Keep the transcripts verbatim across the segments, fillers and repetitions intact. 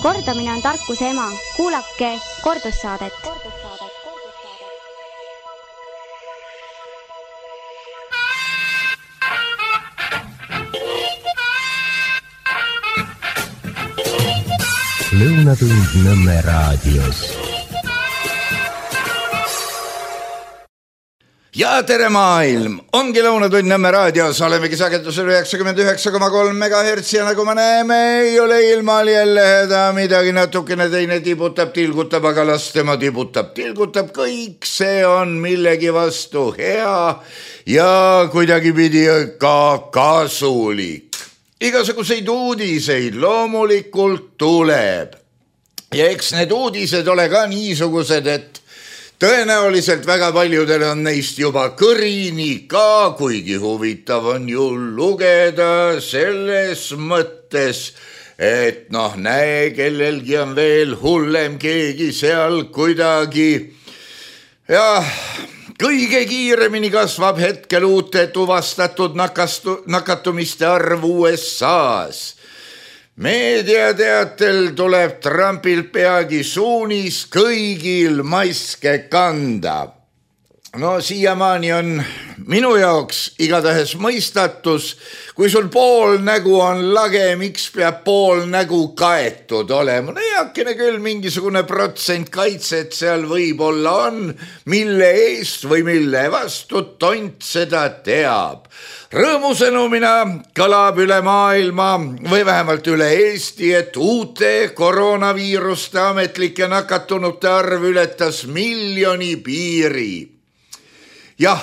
Kordamine on tarkuse ema. Kuulake kordussaadet. Lõunatund Nõmme raadios. Ja tere maailm! Ongi Lõunatund Nõmme raadios, olemegi sagedusel üheksakümmend üheksa koma kolm megahertsi ja nagu me näeme, ei ole ilmal jälle häda midagi, natukene teine tibutab, tilgutab, aga las tema tibutab, tilgutab, kõik see on millegi vastu hea ja kuidagi pidi ka kasulik. Igasuguseid uudiseid loomulikult tuleb ja eks need uudised ole ka niisugused, et tõenäoliselt väga paljudel on neist juba kõrini ka, kuigi huvitav on ju lugeda selles mõttes, et noh, näe, kellelgi on veel hullem, keegi seal kuidagi. Ja kõige kiiremini kasvab hetkel uute tuvastatud nakastu, nakatumiste arv U S A-s. Meediateatel tuleb Trumpilt peagi suunis kõigil maske kanda. No siiamaani on minu jaoks igatahes mõistatus, kui sul pool nägu on lage, miks peab pool nägu kaetud olema. No heakene küll mingisugune protsent kaitset seal võib-olla on, mille eest või mille vastu tont seda teab. Rõõmusõnumina kõlab üle maailma või vähemalt üle Eesti, et uute koroonaviiruste ametlike nakatunute arv ületas miljoni piiri. Jah,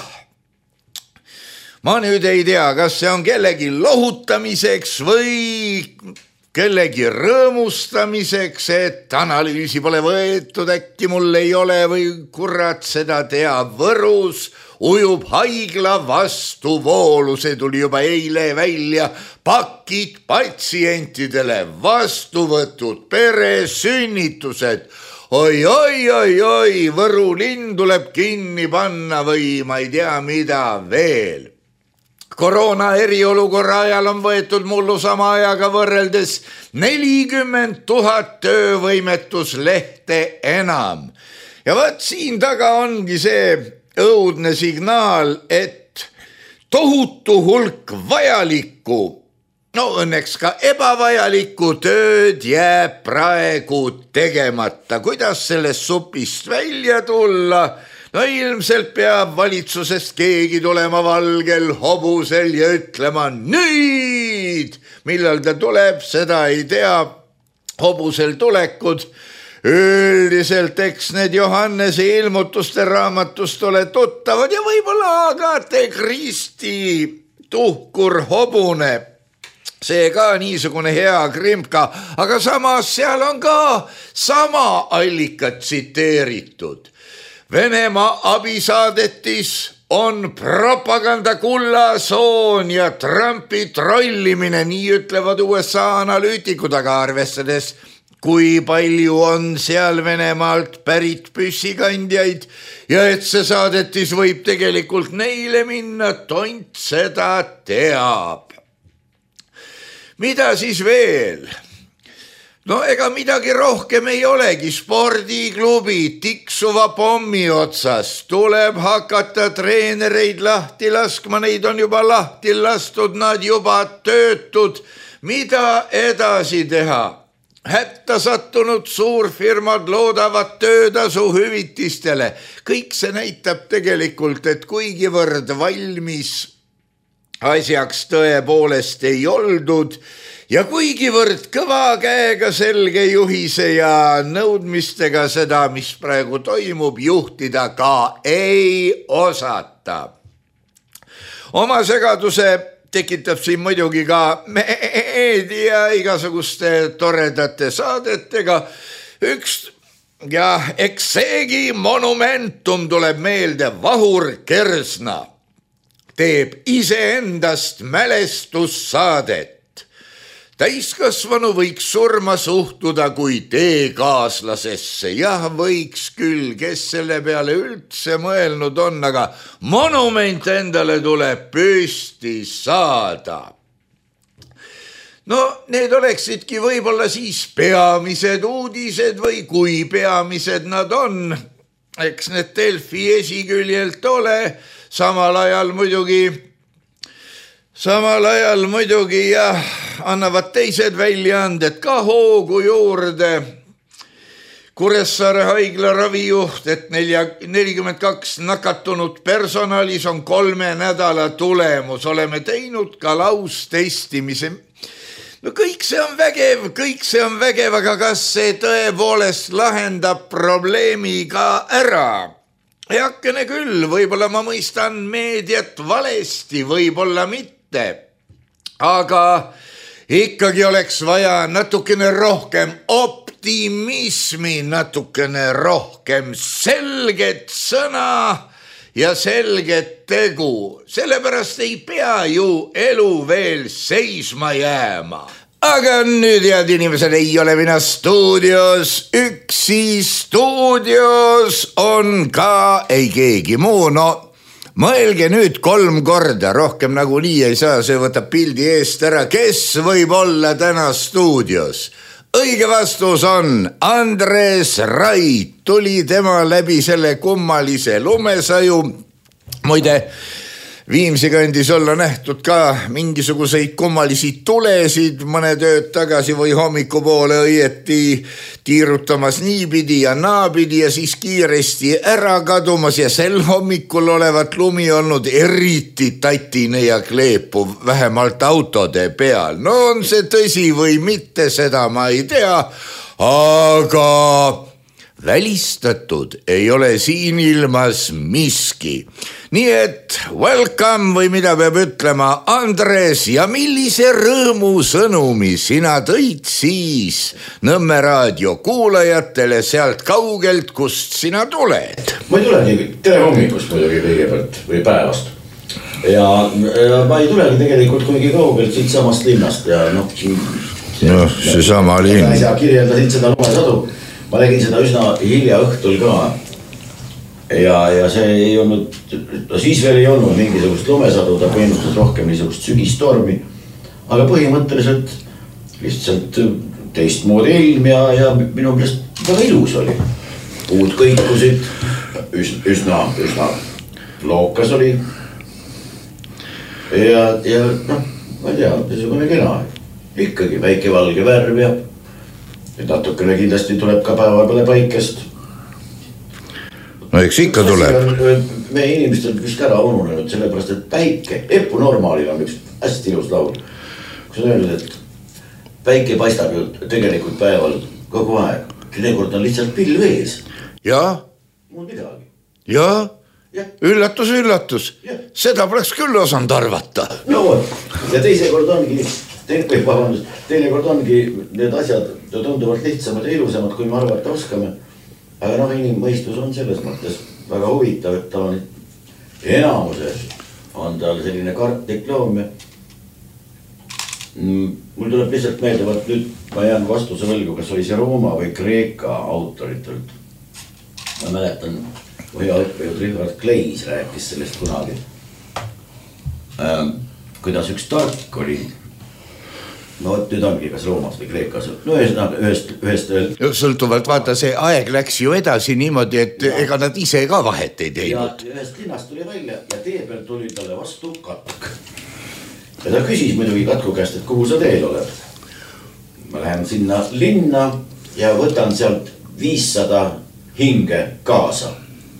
ma nüüd ei tea, kas see on kellegi lohutamiseks või kellegi rõõmustamiseks, et analüüsi pole võetud, äkki mul ei ole või kurat seda teab. Võrus ujub haigla vastuvoolu, see tuli juba eile välja, pakid patsientidele, vastuvõtud, peresünnitused. Oi, oi, oi, oi, Võru linn tuleb kinni panna või ma ei tea mida veel. Koroona eriolukorra ajal on võetud mullu sama ajaga võrreldes nelikümmend tuhat töövõimetuslehte enam. Ja vaat siin taga ongi see õudne signaal, et tohutu hulk vajalikku, no õnneks ka ebavajalikku tööd jääb praegu tegemata. Kuidas sellest supist välja tulla? No ilmselt peab valitsusest keegi tulema valgel hobusel ja ütlema nüüd, millal ta tuleb, seda ei tea. Hobusel tulekud üldiselt, eks need Johannese ilmutuste raamatust ole tuttavad ja võib-olla Agathe Christie tuhkur hobune. See ka niisugune hea krimpka, aga samas seal on ka sama allikat tsiteeritud. Venemaa abisaadetis on propaganda kullasoon ja Trumpi trollimine, nii ütlevad U S A analüütikud, aga arvestades, kui palju on seal Venemaalt pärit püssikandjaid ja et see saadetis võib tegelikult neile minna, tont seda teab. Mida siis veel? No ega midagi rohkem ei olegi, spordiklubi tiksuva pommi otsas, tuleb hakata treenereid lahti laskma, neid on juba lahti lastud, nad juba töötud, mida edasi teha? Hätta sattunud suurfirmad loodavad töötasu hüvitistele, kõik see näitab tegelikult, et kuigivõrd valmis asjaks tõepoolest ei oldud ja kuigivõrd kõva käega selge juhise ja nõudmistega seda, mis praegu toimub, juhtida ka ei osata. Oma segaduse tekitab siin muidugi ka meedia igasuguste toredate saadetega. Üks ja eks seegi monumentum tuleb meelde, Vahur Kersna teeb iseendast mälestussaadet. Täiskasvanu võiks surma suhtuda kui teekaaslasesse. Jah, võiks küll, kes selle peale üldse mõelnud on, aga monument endale tuleb püsti saada. no need oleksidki võib-olla siis peamised uudised või kui peamised nad on. Eks need Delfi esiküljelt ole, samal ajal muidugi, samal ajal muidugi jah, annavad teised väljaanded ka hoogu juurde. Kuressaare haigla ravijuht, et nelikümmend kaks nakatunut personalis on kolme nädala tulemus. Oleme teinud ka laustestimise. No kõik see on vägev, kõik see on vägev, aga kas see tõepoolest lahendab probleemi ka ära? Heakene küll, võib-olla ma mõistan meediat valesti, võib-olla mitte. Aga ikkagi oleks vaja natukene rohkem optimismi, natukene rohkem selget sõna ja selget tegu. Sellepärast ei pea ju elu veel seisma jääma. Aga nüüd, head inimesed, ei ole mina stuudios. Üksi stuudios on ka ei keegi muu. No mõelge nüüd kolm korda, rohkem nagu nii ei saa, see võtab pildi eest ära. Kes võib olla täna stuudios? Õige vastus on Andres Rait. Tuli tema läbi selle kummalise lumesaju. Muide, Viimsi kandis olla nähtud ka mingisuguseid kummalisi tulesid mõned ööd tagasi või hommikupoole õieti tiirutamas niipidi ja naapidi ja siis kiiresti ära kadumas ja sel hommikul olevat lumi olnud eriti tatine ja kleepuv vähemalt autode peal. No on see tõsi või mitte, seda ma ei tea, aga välistatud ei ole siin ilmas miski. Nii et welcome või mida peab ütlema, Andres, ja millise rõõmu sõnumi sina tõid siis Nõmme raadio kuulajatele sealt kaugelt, kust sina tuled? Ma ei tulegi, tere hommikust muidugi kõigepealt või päevast. Ja, ja ma ei tulegi tegelikult kuigi kaugelt siit samast linnast ja noh, no, see sama linn. Ja kirjeldasid seda lumesadu. Ma nägin seda üsna hilja õhtul ka ja, ja see ei olnud, no siis veel ei olnud mingisugust lumesadu, ta peenustas rohkem niisugust sügistormi, aga põhimõtteliselt lihtsalt teistmoodi ilm ja, ja minu meelest väga ilus oli. Puud kõikusid, üsna, üsna lookas oli ja, ja noh, ma ei tea, niisugune kena, ikkagi väike valge värv ja natukene kindlasti tuleb ka päeva peale päikest. No eks ikka tuleb. Meie inimestel vist ära ununenud, sellepärast et päike, Eppu Normaalil on üks hästi ilus laul. Kus on öelnud, et päike paistab ju tegelikult päeval kogu aeg. Teinekord on lihtsalt pilv ees. Ja, Muud midagi. ja, ja. üllatus, üllatus. Ja. Seda poleks küll osanud arvata. No ja teisekord ongi, teine, vabandust, teinekord ongi need asjad tunduvalt lihtsamad ja ilusamad, kui me arvata oskame. Aga noh, inimmõistus on selles mõttes väga huvitav, et ta on enamuses on tal selline kartlik loom. Mul tuleb lihtsalt meelde, vaat nüüd ma jään vastuse võlgu, kas oli see Rooma või Kreeka autoritelt. Ma mäletan, hea õppejõud Richard Kleis rääkis sellest kunagi. Kuidas üks tark oli. No nüüd ongi kas Roomas või Kreekas. No ühest, ühest, ühest veel. Sõltuvalt vaata, see aeg läks ju edasi niimoodi, et ja. Ega nad ise ka vahet ei teinud. Ja ühest linnast tuli välja ja tee peal tuli talle vastu katk. Ja ta küsis muidugi katku käest, et kuhu sa teel oled. Ma lähen sinna linna ja võtan sealt viissada hinge kaasa.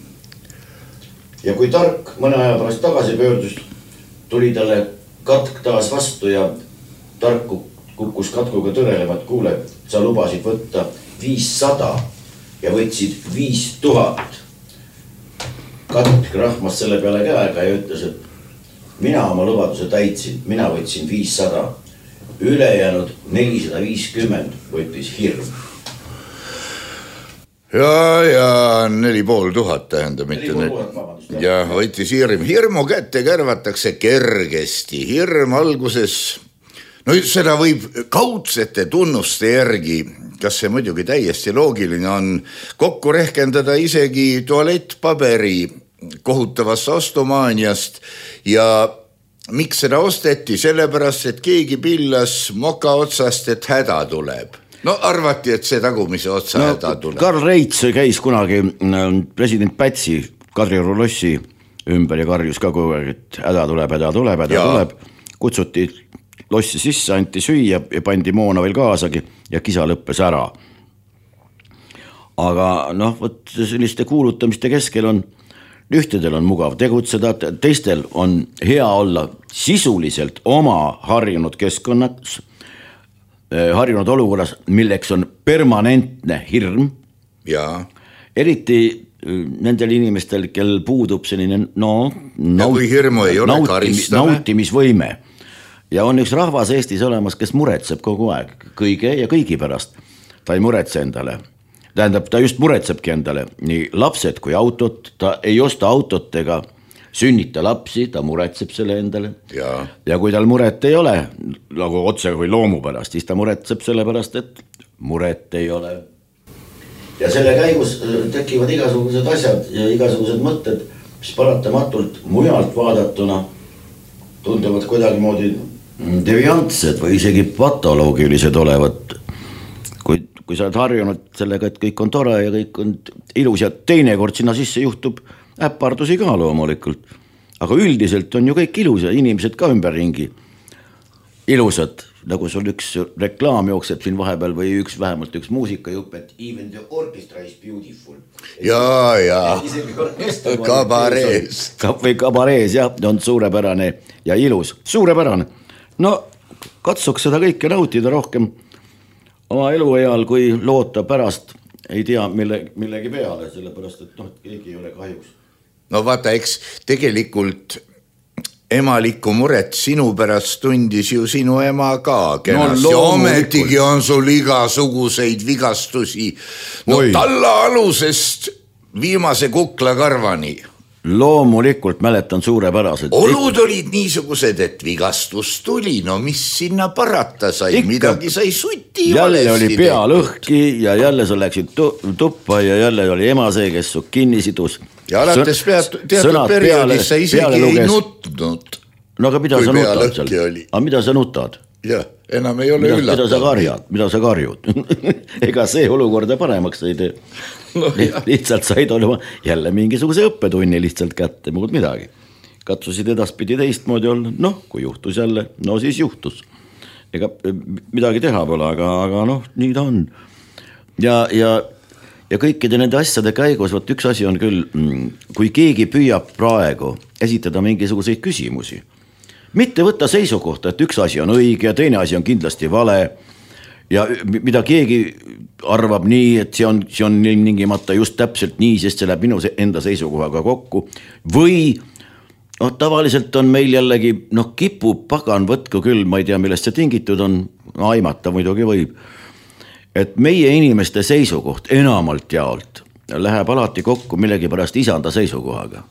Ja kui tark mõne aja pärast tagasi pöördus, tuli talle katk taas vastu ja tarku kukkus katkuga tõrelema, et kuule, sa lubasid võtta viissada ja võtsid viis tuhat. Katk rahmas selle peale käega ja ütles, et mina oma lubaduse täitsin, mina võtsin viissada. Ülejäänud nelisada viiskümmend võttis hirm. Ja, ja neli pool tuhat tähendab. Neli pool tuhat, vabandust. Ja võttis hirm. Hirmu kätte kärvatakse kergesti. Hirm alguses... No seda võib kaudsete tunnuste järgi, kas see muidugi täiesti loogiline on, kokku rehkendada isegi tualettpaberi kohutavast ostumaaniast ja miks seda osteti, sellepärast, et keegi pillas moka otsast, et häda tuleb. No arvati, et see tagumise otsa no, häda tuleb. Karl Reits käis kunagi president Pätsi Kadrioru lossi ümber ja karjus ka kogu aeg, et häda tuleb, häda tuleb, häda ja. tuleb. Kutsuti lossi sisse, anti süüa ja pandi moona veel kaasagi ja kisa lõppes ära. Aga noh, võt selliste kuulutamiste keskel on ühtedel on mugav tegutseda, teistel on hea olla sisuliselt oma harjunud keskkonnas, harjunud olukorras, milleks on permanentne hirm. Ja. Eriti nendel inimestel, kel puudub selline no, naut, kui hirmu ei ole nautimis, nautimisvõime. Ja on üks rahvas Eestis olemas, kes muretseb kogu aeg kõige ja kõigi pärast. Ta ei muretse endale. Tähendab, ta just muretsebki endale nii lapsed kui autot, ta ei osta autot ega sünnita lapsi, ta muretseb selle endale. Ja, ja kui tal muret ei ole, nagu otse kui loomu pärast, siis ta muretseb selle pärast, et muret ei ole. Ja selle käigus tekivad igasugused asjad ja igasugused mõtted, mis paratamatult mujalt vaadatuna tunduvad kuidagi moodi deviantsed või isegi patoloogilised olevat. Kui kui sa oled harjunud sellega, et kõik on tore ja kõik on ilus ja teinekord sinna sisse juhtub äppardusi ka loomulikult. Aga üldiselt on ju kõik ilus ja inimesed ka ümberringi ilusad, nagu sul üks reklaam jookseb siin vahepeal või üks vähemalt üks muusikajupp, et even the orchestra is beautiful. Jaa, jaa, kabarees. Või kabarees, jah, on suurepärane ja ilus, suurepärane. No katsuks seda kõike nautida rohkem oma elueal, kui loota pärast ei tea mille, millegi peale, sellepärast, et noh, keegi ei ole kahjuks. No vaata, eks tegelikult emalikku muret sinu pärast tundis ju sinu ema ka kenast no, ja ometigi on sul igasuguseid vigastusi. No Oi. Talla alusest viimase kuklakarvani. Loomulikult mäletan suurepäraselt. Olud olid niisugused, et vigastus tuli, no mis sinna parata sai, ikka, midagi sai suti. Jälle oli pea lõhki ja jälle sa läksid tuppa ja jälle oli ema see, kes su kinni sidus. Ja alates teatud perioodis sa isegi ei nutnud. No aga mida sa nutad seal? Aga mida sa nutad? Jah, enam ei ole üllatav. Mida sa karjad? Mida sa karjud? Ega see olukorda paremaks ei tee. No, lihtsalt said olema jälle mingisuguse õppetunni lihtsalt kätte, muud midagi. Katsusid edaspidi teistmoodi olla, noh, kui juhtus jälle, no siis juhtus. Ega midagi teha pole, aga, aga noh, nii ta on. Ja, ja, ja kõikide nende asjade käigus, võt üks asi on küll, kui keegi püüab praegu esitada mingisuguseid küsimusi, mitte võtta seisukohta, et üks asi on õige ja teine asi on kindlasti vale ja mida keegi arvab nii, et see on, see on ningimata just täpselt nii, sest see läheb minu enda seisukohaga kokku. Või no, tavaliselt on meil jällegi, noh, kipu pagan võtku küll, ma ei tea, millest see tingitud on, aimata muidugi võib. Et meie inimeste seisukoht enamalt jaolt läheb alati kokku millegi pärast isanda seisukohaga.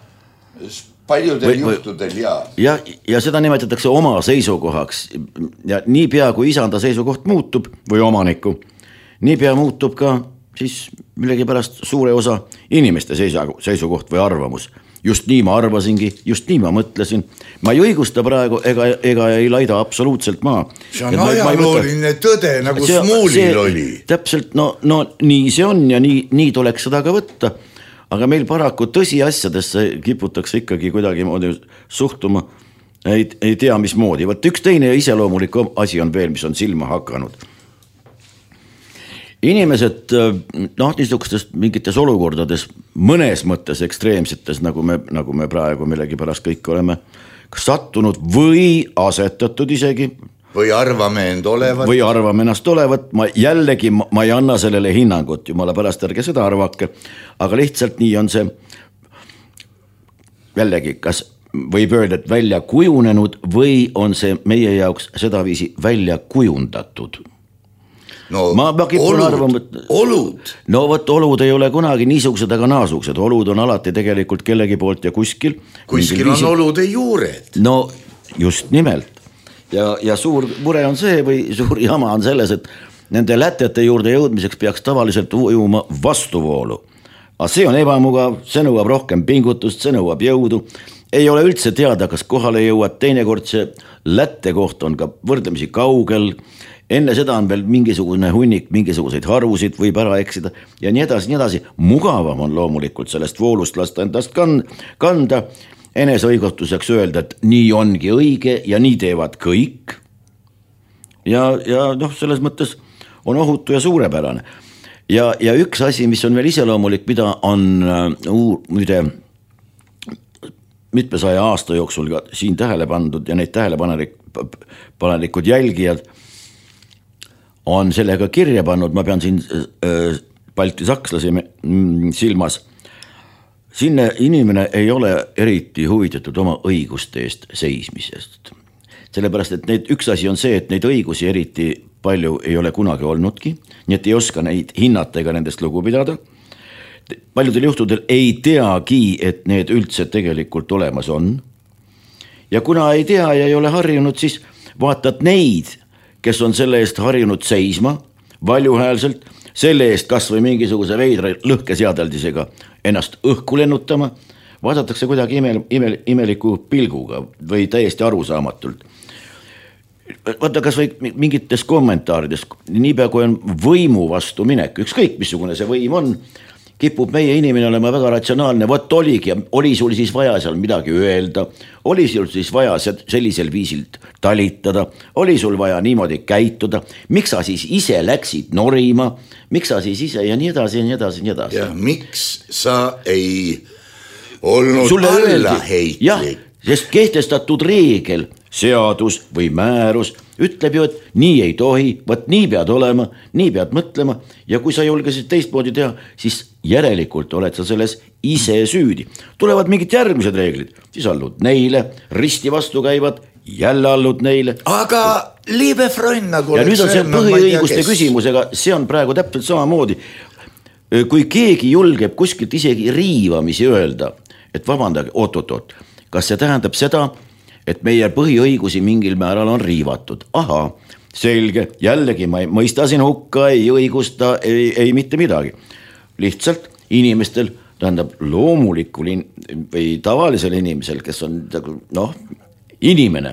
Paljudel või, juhtudel, jaa. Ja, ja seda nimetatakse oma seisukohaks. Ja nii pea, kui isanda seisukoht muutub või omaniku, nii pea muutub ka siis millegi pärast suure osa inimeste seisukoht või arvamus. Just nii ma arvasingi, just nii ma mõtlesin. Ma ei õigusta praegu ega, ega ei laida absoluutselt maa. See on ajalooline tõde, nagu see, Smuulil see, oli. Täpselt, no, no nii see on ja nii, nii tuleks seda ka võtta. Aga meil paraku tõsi asjadesse kiputakse ikkagi kuidagi moodi suhtuma, ei, ei tea mis moodi. Võt üks teine iseloomulik asi on veel, mis on silma hakanud. Inimesed, noh, niisugustes mingites olukordades, mõnes mõttes ekstreemsetes, nagu me, nagu me praegu millegi pärast kõik oleme sattunud või asetatud isegi. Või arvame end olevat. Või arvame ennast olevat. Ma jällegi, ma ei anna sellele hinnangut, jumala pärast ärge seda arvake, aga lihtsalt nii on see jällegi, kas võib öelda, et välja kujunenud või on see meie jaoks sedaviisi välja kujundatud. No, ma olud, arvama, et, olud. No võt, olud ei ole kunagi niisugused, aga naasugused. Olud on alati tegelikult kellegi poolt ja kuskil. Kuskil on viisi... olude juured. No just nimelt. Ja, ja suur mure on see või suur jama on selles, et nende lätete juurde jõudmiseks peaks tavaliselt ujuma vastuvoolu. Aga see on ebamugav, see nõuab rohkem pingutust, see nõuab jõudu. ei ole üldse teada, kas kohale jõuad, teinekord see Lätte koht on ka võrdlemisi kaugel, enne seda on veel mingisugune hunnik, mingisuguseid harusid võib ära eksida ja nii edasi, nii edasi. Mugavam on loomulikult sellest voolust lasta endast kanda, eneseõigustuseks öelda, et nii ongi õige ja nii teevad kõik. Ja, ja noh, selles mõttes on ohutu ja suurepärane. Ja, ja üks asi, mis on veel iseloomulik, mida on uh, müde mitmesaja aasta jooksul ka siin tähele pandud ja neid tähelepanelikud jälgijad on sellega kirja pannud, ma pean siin äh, Balti sakslasi silmas. Sinne inimene ei ole eriti huvitatud oma õiguste eest seismisest. Sellepärast, et need, üks asi on see, et neid õigusi eriti palju ei ole kunagi olnudki, nii et ei oska neid hinnata ega nendest lugu pidada. Paljudel juhtudel ei teagi, et need üldse tegelikult olemas on. Ja kuna ei tea ja ei ole harjunud, siis vaatad neid, kes on selle eest harjunud seisma, valjuhäälselt, selle eest kas või mingisuguse veidra lõhkeseadeldisega ennast õhku lennutama, vaadatakse kuidagi ime, ime, imeliku pilguga või täiesti arusaamatult. Vaata kas või mingites kommentaarides, niipea kui on võimu vastu minek, ükskõik missugune see võim on, kipub meie inimene olema väga ratsionaalne, võt oligi ja oli sul siis vaja seal midagi öelda, oli sul siis vaja sellisel viisil talitada, oli sul vaja niimoodi käituda, miks sa siis ise läksid norima, miks sa siis ise ja nii edasi ja nii edasi ja nii edasi. Ja miks sa ei olnud alla heitlik? Jah, sest kehtestatud reegel, seadus või määrus ütleb ju, et nii ei tohi, võt nii pead olema, nii pead mõtlema ja kui sa julgesid teistmoodi teha, siis järelikult oled sa selles ise süüdi. Tulevad mingid järgmised reeglid, siis allud neile, risti vastu käivad, jälle allud neile. Aga liebe Freund, nagu ja nüüd on see põhiõiguste küsimusega, see on praegu täpselt samamoodi. Kui keegi julgeb kuskilt isegi riivamisi öelda, et vabandage, oot-oot-oot, kas see tähendab seda, et meie põhiõigusi mingil määral on riivatud. Aha, selge, jällegi ma mõistasin hukka, ei õigusta, ei, ei mitte midagi. Lihtsalt inimestel, tähendab loomulikul in, või tavalisel inimesel, kes on noh, inimene,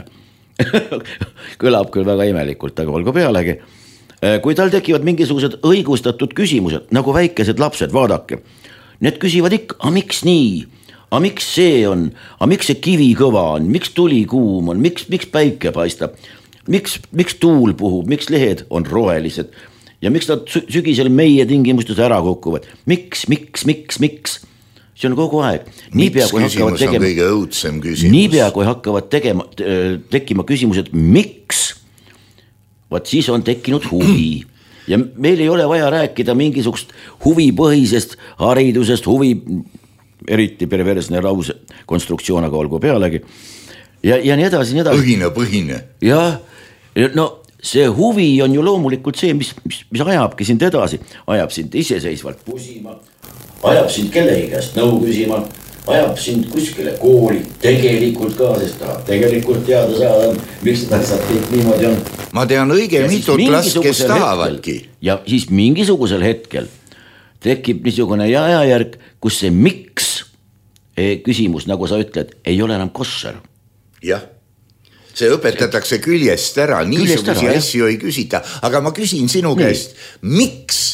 kõlab küll väga imelikult, aga olgu pealegi. Kui tal tekivad mingisugused õigustatud küsimused, nagu väikesed lapsed, vaadake, need küsivad ikka, a miks nii? A miks see on, a miks see kivi kõva on, miks tuli kuum on, miks, miks päike paistab, miks, miks tuul puhub, miks lehed on rohelised ja miks nad sügisel meie tingimustes ära kukkuvad, miks, miks, miks, miks, see on kogu aeg. Niipea, kui hakkavad tegema, kõige õudsem küsimus. Niipea, kui hakkavad tegema, tekkima küsimused, miks, vaat siis on tekkinud huvi. Ja meil ei ole vaja rääkida mingisugust huvipõhisest haridusest, huvi eriti perversne lause konstruktsioon, aga olgu pealegi ja, ja nii edasi, nii edasi. Põhine, põhine. Ja, no see huvi on ju loomulikult see, mis, mis, mis ajabki sind edasi, ajab sind iseseisvalt pusima, ajab sind kellegi käest nõu küsima, ajab sind kuskile kooli tegelikult ka, sest tahab tegelikult teada saada, miks nad saab kõik niimoodi on. Ma tean õige mitut last, kes tahavadki. Ja siis mingisugusel hetkel tekib niisugune jajajärg, kus see miks küsimus, nagu sa ütled, ei ole enam kosser. Jah, see õpetatakse küljest ära, niisugusi asju ei küsita, aga ma küsin sinu Nii. käest, miks?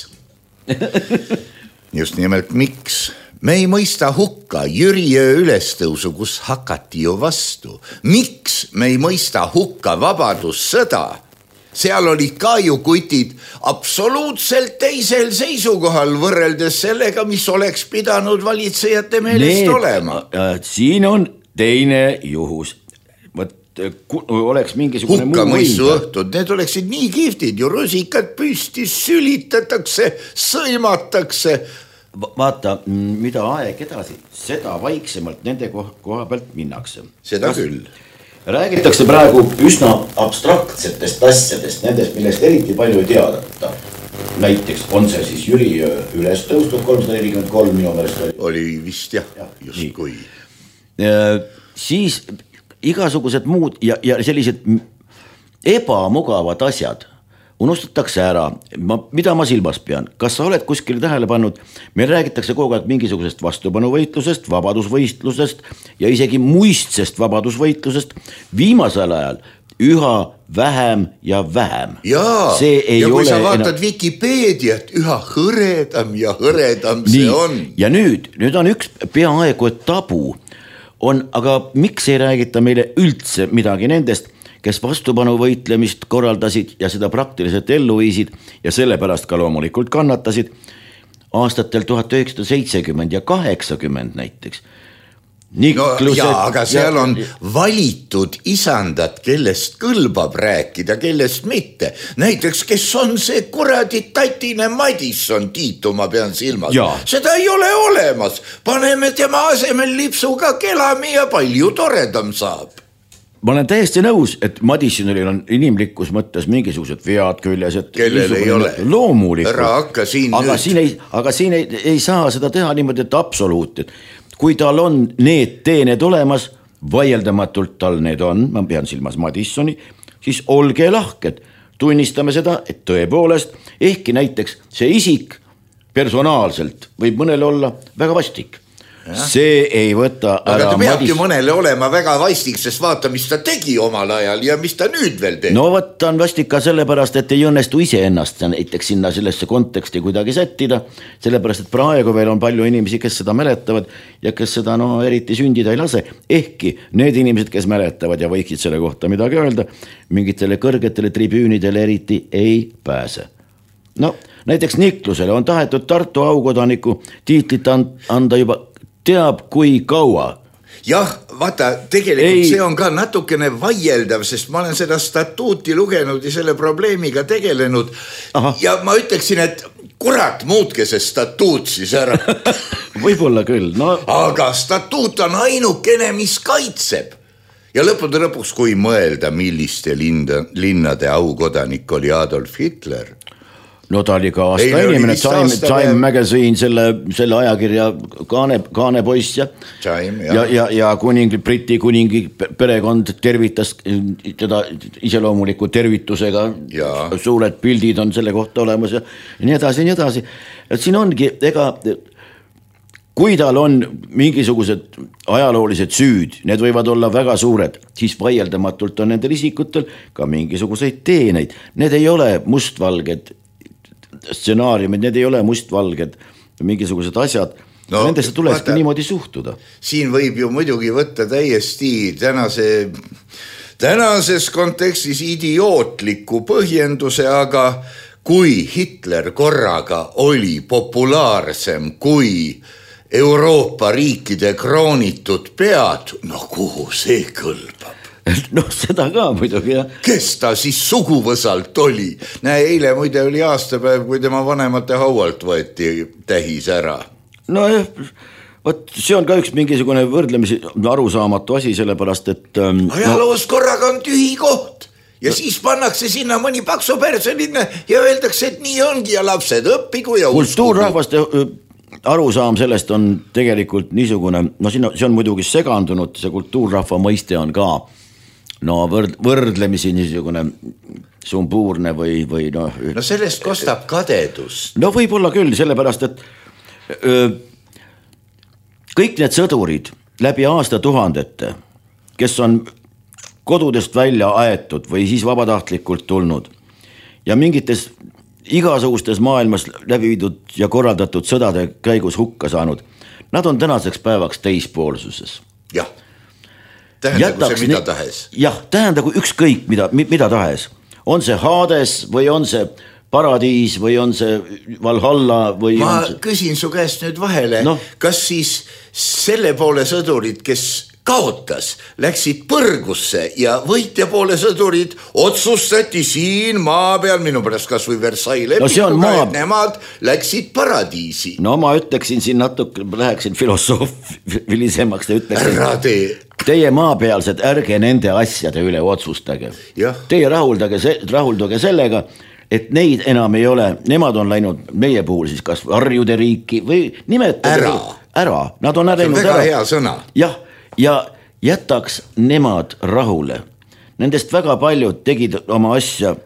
Just nimelt miks? Me ei mõista hukka Jüriöö ülestõusu, kus hakati ju vastu. Miks me ei mõista hukka vabadussõda? Seal olid ka ju kutid absoluutselt teisel seisukohal võrreldes sellega, mis oleks pidanud valitsejate meelest Need, olema. Siin on teine juhus. Võt, oleks mingisugune hukka mõistu õhtud, need oleksid nii kihvtid ju, rusikad püsti, sülitatakse, sõimatakse. Vaata, mida aeg edasi, seda vaiksemalt nende koha pealt minnakse. Seda Kas... küll. Räägitakse praegu üsna abstraktsetest asjadest, nendest, millest eriti palju ei teadata. Näiteks on see siis Jüriöö ülestõus tuhat kolmsada nelikümmend kolm minu meelest oli. Oli vist jah, ja, just kui. Siis igasugused muud ja, ja sellised ebamugavad asjad unustatakse ära, ma, mida ma silmas pean, kas sa oled kuskil tähele pannud, meil räägitakse kogu aeg mingisugusest vastupanuvõitlusest, vabadusvõitlusest ja isegi muistsest vabadusvõitlusest, viimasel ajal üha vähem ja vähem. Jaa, ja kui sa vaatad enam... Wikipeediat, üha hõredam ja hõredam see Nii, on. Ja nüüd, nüüd on üks peaaegu tabu, on, aga miks ei räägita meile üldse midagi nendest, kes vastupanu võitlemist korraldasid ja seda praktiliselt ellu viisid ja sellepärast ka loomulikult kannatasid aastatel tuhat üheksasada seitsekümmend ja kaheksakümmend näiteks. Niklused, no jaa, aga seal on valitud isandad, kellest kõlbab rääkida, kellest mitte. Näiteks, kes on see kuradi tatine Madisson, Tiitu ma pean silmas. Jaa. Seda ei ole olemas. Paneme tema asemel lipsuga kelami ja palju toredam saab. Ma olen täiesti nõus, et Madissonil on inimlikkus mõttes mingisugused vead küljes, et kellel ei ole loomulikult, siin aga, siin ei, aga siin ei, ei saa seda teha niimoodi, et absoluut, et kui tal on need teened olemas, vaieldamatult tal need on, ma pean silmas Madissoni, siis olge lahked, tunnistame seda, et tõepoolest, ehkki näiteks see isik personaalselt võib mõnele olla väga vastik. Ja. See ei võta ära. Aga ta peabki Madis... mõnele olema väga vastik, sest vaata, mis ta tegi omal ajal ja mis ta nüüd veel teeb. No võt, ta on vastik ka sellepärast, et ei õnnestu ise ennast näiteks sinna sellesse konteksti kuidagi sättida, sellepärast, et praegu veel on palju inimesi, kes seda mäletavad ja kes seda no eriti sündida ei lase. Ehkki need inimesed, kes mäletavad ja võiksid selle kohta midagi öelda, mingitele kõrgetele tribüünidele eriti ei pääse. No näiteks Niklusele on tahetud Tartu aukodaniku tiitlit anda juba teab kui kaua. Jah, vaata, tegelikult ei. See on ka natukene vaieldav, sest ma olen seda statuuti lugenud ja selle probleemiga tegelenud. Aha. Ja ma ütleksin, et kurat, muutke see statuut siis ära. Võib-olla küll, no. Aga statuut on ainukene, mis kaitseb. Ja lõppude lõpuks, kui mõelda, milliste linda, linnade aukodanik oli Adolf Hitler. No ta oli ka aasta Eile inimene, Time, Time Magazine, selle, selle ajakirja kaane, kaanepoiss ja, ja, ja, ja kuning, Briti kuningi perekond tervitas teda iseloomuliku tervitusega, ja. Suured pildid on selle kohta olemas ja nii edasi, nii edasi. Et siin ongi, ega kui tal on mingisugused ajaloolised süüd, need võivad olla väga suured, siis vaieldamatult on nendel isikutel ka mingisuguseid teeneid. Need ei ole mustvalged stsenaariumid, need ei ole mustvalged mingisugused asjad, no, nendesse tulekski niimoodi suhtuda. Siin võib ju muidugi võtta täiesti tänase, tänases kontekstis idiootliku põhjenduse, aga kui Hitler korraga oli populaarsem kui Euroopa riikide kroonitud pead, no kuhu see kõlbab? No seda ka muidugi, jah. Kes ta siis suguvõsalt oli? Näe, eile muide oli aastapäev, kui tema vanemate haualt võeti tähis ära. No jah, võt, see on ka üks mingisugune võrdlemisi arusaamatu asi, sellepärast, et ähm, ajaloos no, korraga on tühi koht ja no, siis pannakse sinna mõni paksu personine ja öeldakse, et nii ongi ja lapsed õppigu ja kultuurrahvaste arusaam sellest on tegelikult niisugune, no siin on, see on muidugi segandunud, see kultuurrahva mõiste on ka no võrd, võrdlemisi niisugune sumbuurne või, või no. No sellest kostab kadedus. No võib-olla küll, sellepärast, et öö, kõik need sõdurid läbi aastatuhandete, kes on kodudest välja aetud või siis vabatahtlikult tulnud ja mingites igasugustes maailmas läbi viidud ja korraldatud sõdade käigus hukka saanud, nad on tänaseks päevaks teispoolsuses. Jah. Tähendagu see mida tahes. Jah, tähendagu ükskõik mida, mida tahes. On see Hades või on see Paradiis või on see Valhalla või ma on see... küsin su käest nüüd vahele, no. Kas siis selle poole sõdurid, kes kaotas, läksid põrgusse ja võitja poole sõdurid otsustati siin maa peal, minu pärast kas või Versailles lepinguga, no maa... et nemad läksid paradiisi. No ma ütleksin siin natuke, läheksin filosoofilisemaks ja ütleksin, ära tee. Teie maapealsed, ärge nende asjade üle otsustage. Ja. Teie rahuldage, rahuldage sellega, et neid enam ei ole, nemad on läinud meie puhul siis kas Harjude riiki või nimetage ära. Ära, nad on ära. See on väga ära. Hea sõna. Jah, ja jätaks nemad rahule. Nendest väga paljud tegid oma asja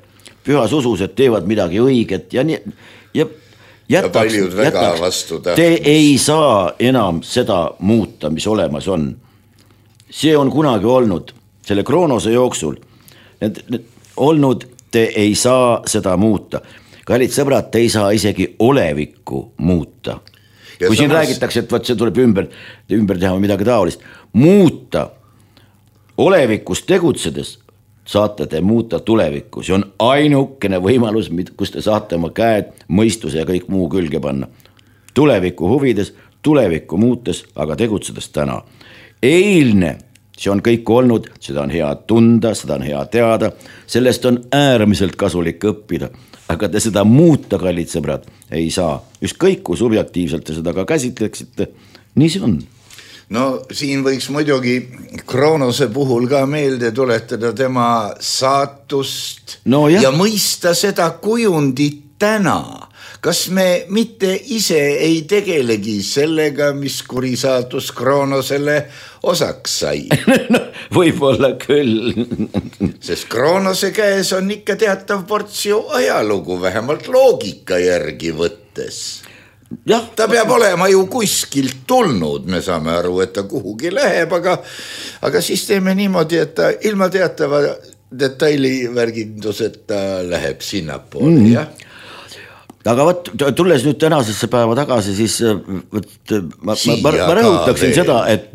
pühas usus, et teevad midagi õiget ja nii ja jätaks, ja paljud väga jätaks, vastu te ei saa enam seda muuta, mis olemas on. See on kunagi olnud selle Kroonose jooksul need, need, olnud, te ei saa seda muuta. Kallid sõbrad, te ei saa isegi olevikku muuta. Ja kui samas... siin räägitakse, et võt, see tuleb ümber, ümber teha midagi taolist. Muuta olevikus tegutsedes saate te muuta tulevikku. See on ainukene võimalus, kus te saate oma käed, mõistuse ja kõik muu külge panna. Tuleviku huvides, tulevikku muutes, aga tegutsedes täna. Eilne, see on kõik olnud, seda on hea tunda, seda on hea teada, sellest on äärmiselt kasulik õppida. Aga te seda muuta, kallid sõbrad, ei saa. Just kõik, kui subjektiivselt te seda ka käsitleksite, nii see on. No siin võiks muidugi Kroonose puhul ka meelde tuletada tema saatust no, ja mõista seda kujundit täna. Kas me mitte ise ei tegelegi sellega, mis kuri saatus Kroonosele osaks sai? No, võib-olla küll. Sest Kroonose käes on ikka teatav portsio ajalugu, vähemalt loogika järgi võttes. Ja. Ta peab olema ju kuskilt tulnud, me saame aru, et ta kuhugi läheb, aga, aga siis teeme niimoodi, et ta ilma teatava detaili värginduseta läheb sinnapoole, mm. jah? Aga võt, tulles nüüd tänasesse päeva tagasi, siis võt, ma, ma, ma, ma rõhutaksin seda, et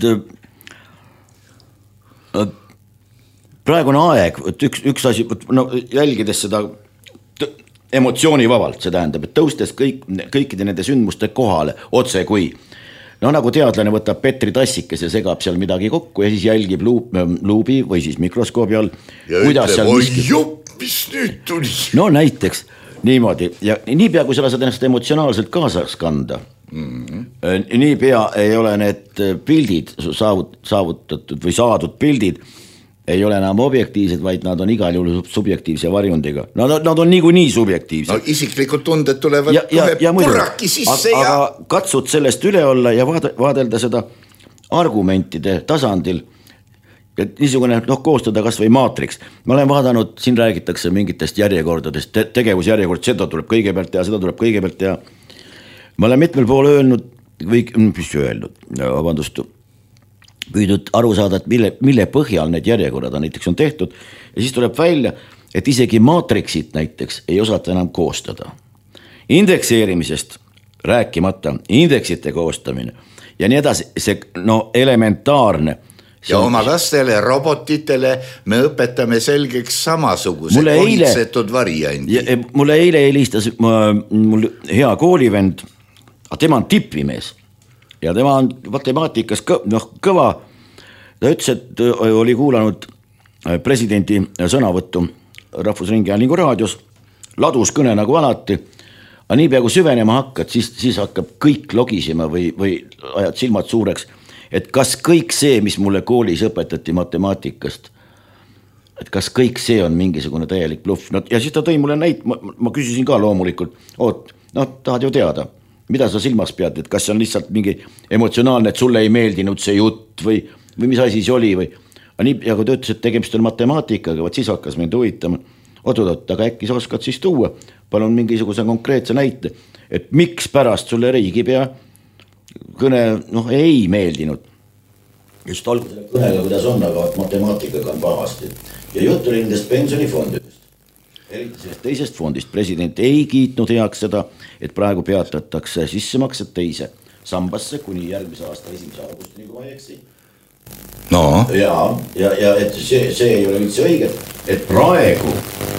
praegune aeg, üks, üks asi, no, jälgides seda emotsioonivabalt, see tähendab, et tõustes kõik, kõikide nende sündmuste kohale, otse kui. No nagu teadlane võtab Petri tassikes ja segab seal midagi kokku ja siis jälgib luup, luubi või siis mikroskoobi all. Ja ütleb, oi jupp, mis nüüd tuli? No näiteks niimoodi ja niipea, kui sa lased ennast emotsionaalselt kaasaks kanda, mm-hmm. niipea ei ole need pildid saavut, saavutatud või saadud pildid ei ole enam objektiivsed, vaid nad on igal juhul subjektiivse varjundiga. Nad, nad on niigu nii subjektiivsed. No isiklikud tunded tulevad ja, ja, ja purraki sisse aga, ja... Aga katsud sellest üle olla ja vaadelda seda argumentide tasandil, et niisugune noh, koostada kas või maatriks. Ma olen vaadanud, siin räägitakse mingitest järjekordadest, te tegevusjärjekord, seda tuleb kõigepealt teha, seda tuleb kõigepealt teha. Ma olen mitmel pool öelnud, või mis öelnud, vabandust, püüdnud aru saada, et mille, mille põhjal need järjekorrad on, näiteks on tehtud ja siis tuleb välja, et isegi maatriksit näiteks ei osata enam koostada. Indekseerimisest rääkimata, indeksite koostamine ja nii edasi, see no elementaarne. Ja oma lastele, robotitele me õpetame selgeks samasuguse kohitsetud variandi. Mulle eile helistas mul hea koolivend, tema on tipimees. Ja tema on matemaatikas kõ, noh, kõva. Ta ütles, et oli kuulanud presidendi sõnavõttu Rahvusringhäälingu raadios, ladus kõne nagu alati, aga nii peaaegu süvenema hakkad, siis, siis hakkab kõik logisema või, või ajad silmad suureks, et kas kõik see, mis mulle koolis õpetati matemaatikast, et kas kõik see on mingisugune täielik bluff. No, ja siis ta tõi mulle näit, ma, ma küsisin ka loomulikult, oot, no tahad ju teada, mida sa silmas pead, et kas see on lihtsalt mingi emotsionaalne, et sulle ei meeldinud see jutt või, või mis asi see oli või. Aga nii, ja kui ta ütles, et tegemist on matemaatikaga, vaat siis hakkas mind huvitama. Oot-oot, aga äkki sa oskad siis tuua, palun mingisuguse konkreetse näite, et miks pärast sulle riigipea kõne noh, ei meeldinud. Just olgu selle kõnega, kuidas on, aga matemaatikaga on pahasti. Ja jutt oli nendest pensionifondidest. Eriti sellest teisest fondist president ei kiitnud heaks seda, et praegu peatatakse sissemaksed teise sambasse kuni järgmise aasta esimese augustini, kui ma ei eksi. No. Ja, ja, ja et see, see ei ole üldse õige, et praegu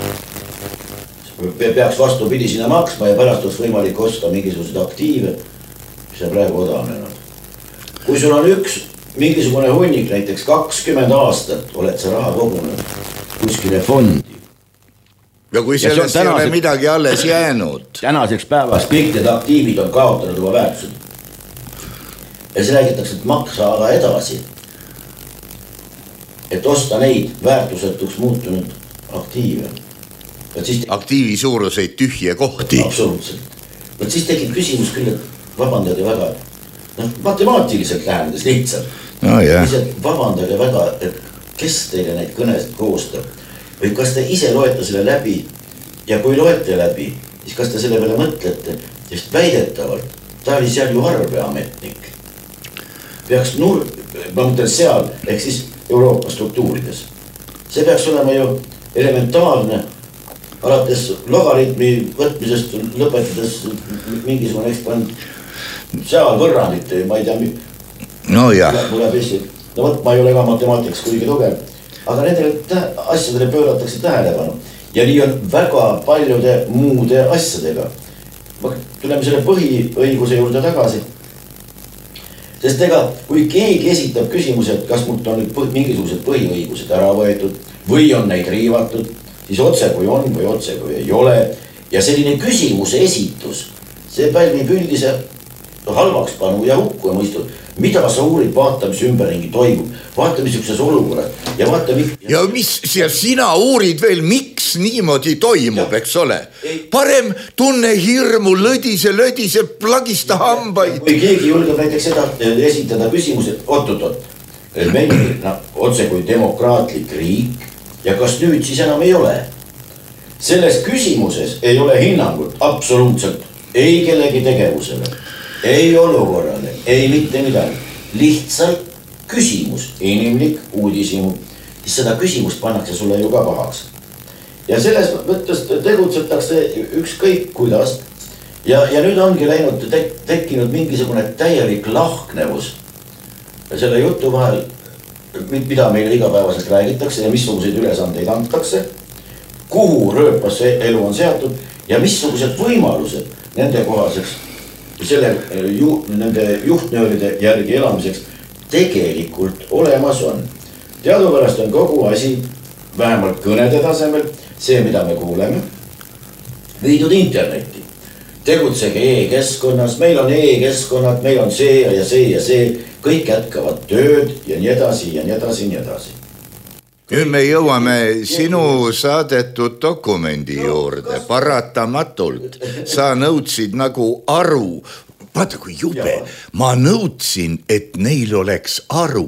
peaks vastupidi sinna maksma ja pärast oleks võimalik osta mingisuguseid aktiive, mis on praegu odavnenud. Kui sul on üks mingisugune hunnik, näiteks kakskümmend aastat oled sa raha kogunud kuskile fondi, ja kui sellest ja ei ole midagi alles jäänud. Tänaseks päevas kõik need aktiivid on kaotanud juba väärtused. Ja see räägitakse, et maksa aga edasi. Et osta neid väärtusetuks muutunud aktiive. Siis te... Aktiivi suuruseid tühje kohti. Absoluutselt. Võt siis tekib küsimus küll, et vabandage väga, no, matemaatiliselt lähenedes lihtsalt. No, yeah. Vabandage väga, et kes teile neid kõnesid koostab? Või kas te ise loete selle läbi ja kui loete läbi, siis kas te selle peale mõtlete, sest väidetavalt ta oli seal ju arveametnik. Peaks nur-, ma mõtlen seal, ehk siis Euroopa struktuurides. See peaks olema ju elementaarne, alates logaritmi võtmisest lõpetades mingisugune ekspand seal võrrandit, ma ei tea, no jah. Mulle pesi, no võt, ma ei ole ka matemaatikas kuigi tugev, aga nendele asjadele pööratakse tähelepanu ja nii on väga paljude muude asjadega. Ma tuleme selle põhiõiguse juurde tagasi, sest ega kui keegi esitab küsimuse, et kas mult on nüüd mingisugused põhiõigused ära võetud või on neid riivatud, siis otse kui on või otse kui ei ole ja selline küsimuse esitus, see pälvib üldise halvaks panu ja hukku ja mõistud, mida sa uurid, vaata, mis ümberringi toimub, vaata, mis ükses olukorras ja vaata, mis... Ja mis, ja sina uurid veel, miks niimoodi toimub, eks ole? Parem tunne hirmu, lõdise, lõdise, plagista hambaid. Kui keegi julgeb näiteks seda esitada küsimuse, oot-oot-oot, meil no, otse kui demokraatlik riik ja kas nüüd siis enam ei ole? Selles küsimuses ei ole hinnangut absoluutselt ei kellegi tegevusele. Ei olukorrale, ei mitte midagi. Lihtsalt küsimus, inimlik uudisimu, siis seda küsimust pannakse sulle ju ka pahaks. Ja selles mõttes tegutsetakse ükskõik kuidas. Ja, ja nüüd ongi läinud te, tekkinud mingisugune täielik lahknevus selle jutu vahel, mida meile igapäevaselt räägitakse ja missuguseid ülesandeid antakse, kuhu rööpas see elu on seatud ja missugused võimalused nende kohaseks selle ju, nende juhtnööride järgi elamiseks tegelikult olemas on. Teadupärast on kogu asi, vähemalt kõnede tasemel, see, mida me kuuleme, viidud internetti. Tegutsege e-keskkonnas, meil on e-keskkonnad, meil on see ja see ja see, kõik jätkavad tööd ja nii edasi ja nii edasi ja nii edasi. Nüüd me jõuame sinu saadetud dokumendi juurde, paratamatult. Sa nõudsid nagu aru, vaata kui jube, ma nõudsin, et neil oleks aru.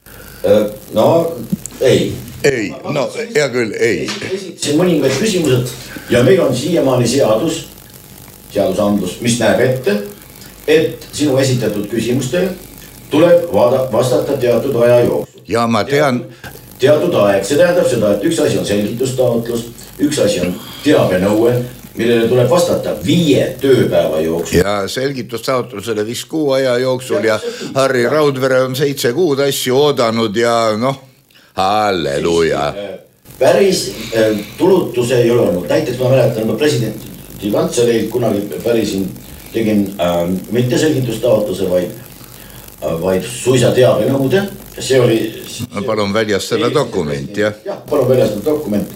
No, ei. Ei, no hea küll, ei. Esitasin mõningaid küsimused ja meil on siiamaani seadus, seadusandlus, mis näeb ette, et sinu esitatud küsimustele tuleb vaada, vastata teatud aja jooksul. Ja ma tean... Teatud aeg, see tähendab seda, et üks asi on selgitustaotlus, üks asi on teabenõue, millele tuleb vastata viie tööpäeva jooksul. Ja selgitustaotlusele viis kuu aja jooksul ja, ja Harri Raudvere on seitse kuud asju oodanud ja noh, halleluja. Päris äh, tulutuse ei ole olnud, näiteks ma mäletan, ma presidenti kantseleilt kunagi pärisin, tegin äh, mitte selgitustaotluse, vaid, äh, vaid suisa teabenõude. See oli... Ma palun väljastada dokument, jah. Jah, palun väljastada dokument.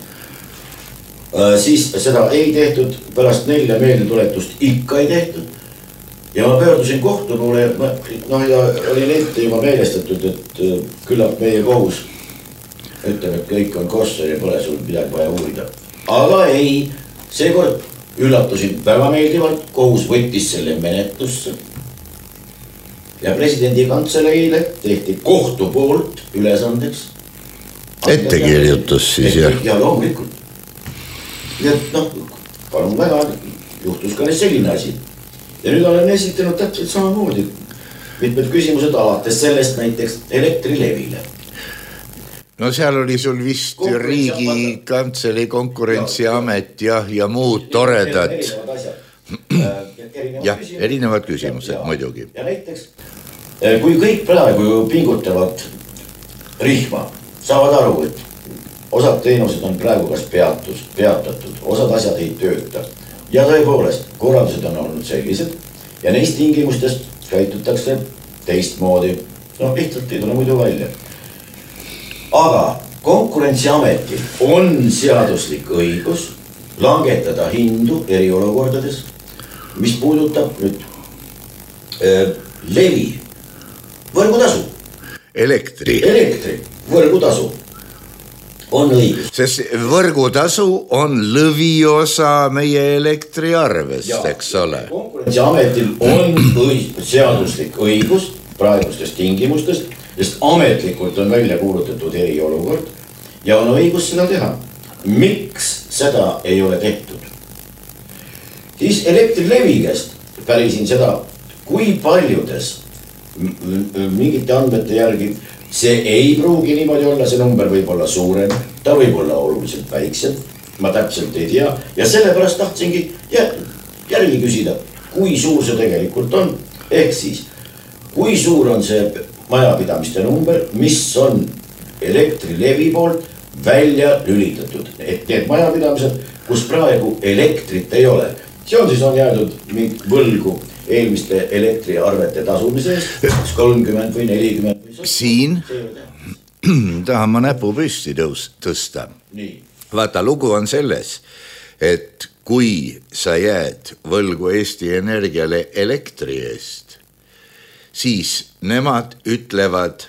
Siis seda ei tehtud, pärast nelja meeldetuletust ikka ei tehtud. Ja ma pöördusin kohtu poole, noh ja olin ette juba meelestatud, et küllap meie kohus ütleb, et kõik on kossa ja pole sul midagi vaja uurida. Aga ei, seekord üllatusin väga meeldivalt, kohus võttis selle menetlusse. Ja presidendi kantseleile tehti kohtu poolt ülesandeks. Ettekirjutus siis, jah. Ja loomulikult. Ja noh, palun väga, juhtus ka selline asi. Ja nüüd olen esitanud täpselt samamoodi. Mitmed küsimused alates sellest näiteks Elektrilevile. No seal oli sul vist riigi kantseli konkurentsiamet ja, ja muud toredad. Jah, erinevad küsimused muidugi. Ja näiteks, kui kõik praegu pingutavad rihma, saavad aru, et osad teenused on praegu kas peatus, peatatud, osad asjad ei tööta. Ja tõepoolest, korraldused on olnud sellised ja neist tingimustest käitutakse teistmoodi. No lihtsalt ei tule muidu välja. Aga konkurentsiametil on seaduslik õigus langetada hindu eriolukordades, mis puudutab nüüd äh, levi, võrgutasu. Elektri. Elektri, võrgutasu on õigus. Sest võrgutasu on lõviosa meie elektriarvest, eks ole. Konkurentsiametil on õigus, seaduslik õigus praegustest tingimustest, sest ametlikult on välja kuulutatud eriolukord ja on õigus seda teha. Miks seda ei ole tehtud? siis Elektrilevi käest pärisin seda, kui paljudes mingite andmete järgi see ei pruugi niimoodi olla, see number võib olla suurem, ta võib olla oluliselt väiksem, ma täpselt ei tea ja sellepärast tahtsingi järgi küsida, kui suur see tegelikult on, ehk siis kui suur on see majapidamiste number, mis on Elektrilevi poolt välja lülitatud, et need majapidamised, kus praegu elektrit ei ole, see on siis on jäädud võlgu eelmiste elektriarvete tasumise eest, kolmkümmend või nelikümmend. Siin tahan ma näpu püsti tõsta. Vaata, lugu on selles, et kui sa jääd võlgu Eesti Energiale elektri eest, siis nemad ütlevad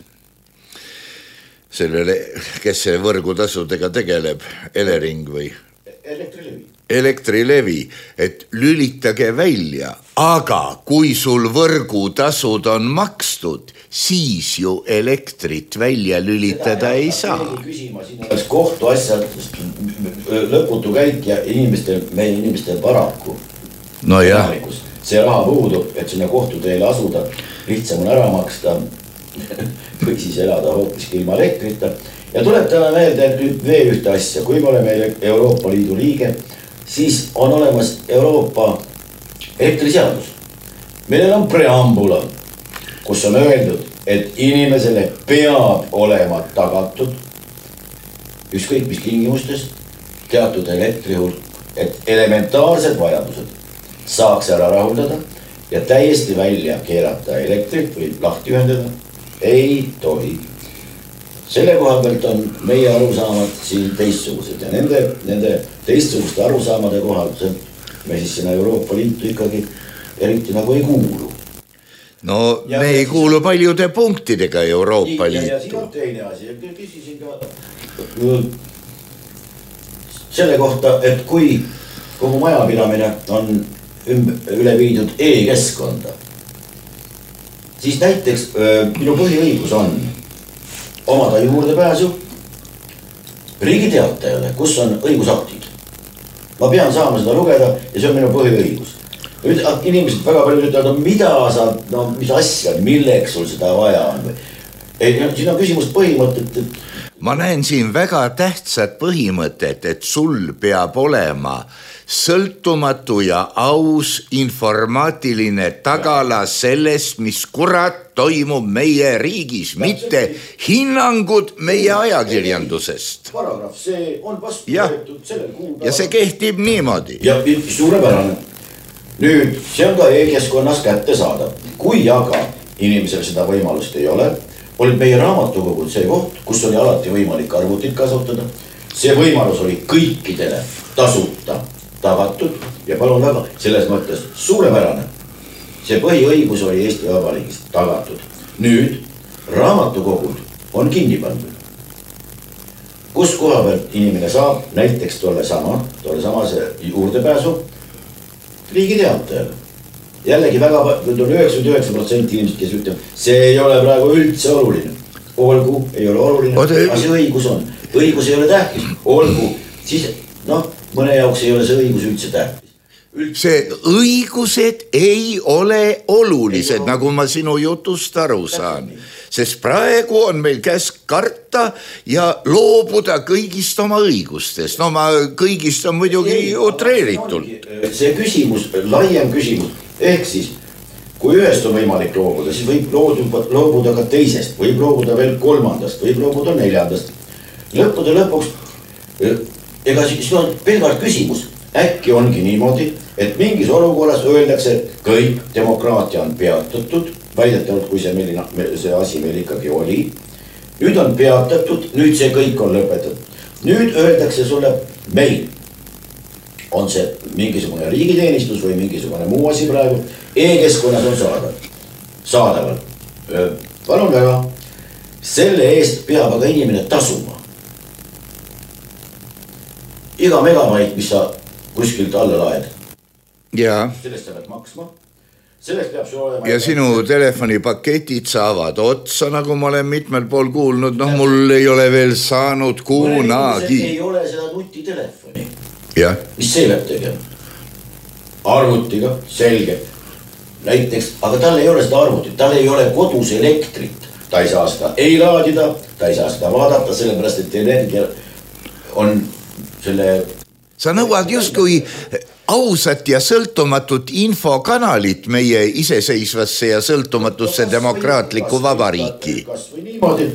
sellele, kes selle võrgutasudega tegeleb, Elering või? Elektrilevi. Elektrilevi, et lülitage välja, aga kui sul võrgutasud on makstud, siis ju elektrit välja lülitada ei saa. Küsima, siin oleks kohtu asjad lõputu käik ja inimestel, meie inimestel paraku. No jah. See raha puudub, et sinna kohtu teele asuda, lihtsam on ära maksta või siis elada hoopiski ilma elektrita. Ja tuletame meelde nüüd veel ühte asja, kui me oleme Euroopa Liidu liige, siis on olemas Euroopa elektriseadus. Meil on preambula, kus on öeldud, et inimesele peab olema tagatud ükskõik mis tingimustes teatud elektri hulk, et elementaarsed vajadused saaks ära rahuldada ja täiesti välja keerata elektrit või lahti ühendada ei tohi. Selle koha pealt on meie arusaamad siin teistsugused ja nende, nende teistsuguste arusaamade kohal me siis sinna Euroopa Liitu ikkagi eriti nagu ei kuulu. No ja me ei kuulu paljude punktidega Euroopa Liitu. Ja, ja siin on teine asi, küsisin ka selle kohta, et kui kogu majapidamine on üle viidud e-keskkonda, siis näiteks minu põhiõigus on omada juurdepääsu riigi teatajale, kus on õigusaktid. Ma pean saama seda lugeda ja see on minu põhiõigus. Nüüd inimesed väga palju ütlevad, no mida sa, no mis asja, milleks sul seda vaja on? Ei, siin on küsimus põhimõtet, et ma näen siin väga tähtsat põhimõtet, et sul peab olema sõltumatu ja aus informaatiline tagala sellest, mis kurat toimub meie riigis, mitte hinnangud meie ajakirjandusest. Paragrahv, see on vastu võetud sellel kuupäeval. Ja see kehtib niimoodi. Ja suurepärane. Nüüd, see on ka e-keskkonnas kätte saada. Kui aga inimesel seda võimalust ei ole, olid meie raamatukogud see koht, kus oli alati võimalik arvutit kasutada. See võimalus oli kõikidele tasuta tagatud ja palun väga, selles mõttes suurepärane. See põhiõigus oli Eesti Vabariigis tagatud. Nüüd raamatukogud on kinni pandud. Kus koha pealt inimene saab näiteks tolle sama, tolle sama see juurdepääsu riigi teatajale. Jällegi väga üheksakümmend üheksa protsenti inimesed, kes ütleb, see ei ole praegu üldse oluline. Olgu, ei ole oluline, aga see õigus on. Õigus ei ole tähtis, olgu, siis noh, mõne jaoks ei ole see õigus üldse tähtis. See õigused ei ole olulised, ei, nagu ma sinu jutust aru saan. Sest praegu on meil käes karta ja loobuda kõigist oma õigustest. No ma kõigist on muidugi utreeritud. See küsimus, laiem küsimus, ehk siis, kui ühest on võimalik loobuda, siis võib loobuda ka teisest, võib loobuda veel kolmandast, võib loobuda neljandast. Lõppude lõpuks, ega siis on pelgalt küsimus, äkki ongi niimoodi, et mingis olukorras öeldakse, et kõik demokraatia on peatatud, väidetavalt, kui see, meil, see asi meil ikkagi oli. Nüüd on peatatud, nüüd see kõik on lõpetatud. Nüüd öeldakse sulle, meil on see mingisugune riigiteenistus või mingisugune muu asi praegu, e-keskkonnas on saadaval. Saadaval. Palun väga, selle eest peab aga inimene tasuma. Iga megabait, mis sa kuskilt alla laed. Ja. Sellest sa pead maksma. Sellest peab sul olema. Ja sinu telefonipaketid saavad otsa, nagu ma olen mitmel pool kuulnud. Noh, mul ei ole veel saanud kunagi. Ei ole seda nutitelefoni. Ja. Mis see peab tegema? arvutiga, selge. Näiteks, aga tal ei ole seda arvutit, tal ei ole kodus elektrit. Ta ei saa seda ei laadida, ta ei saa seda vaadata, sellepärast, et energia on selle... Sa nõuad justkui ausat ja sõltumatut infokanalit meie iseseisvasse ja sõltumatusse demokraatlikku vabariiki. Kas või niimoodi.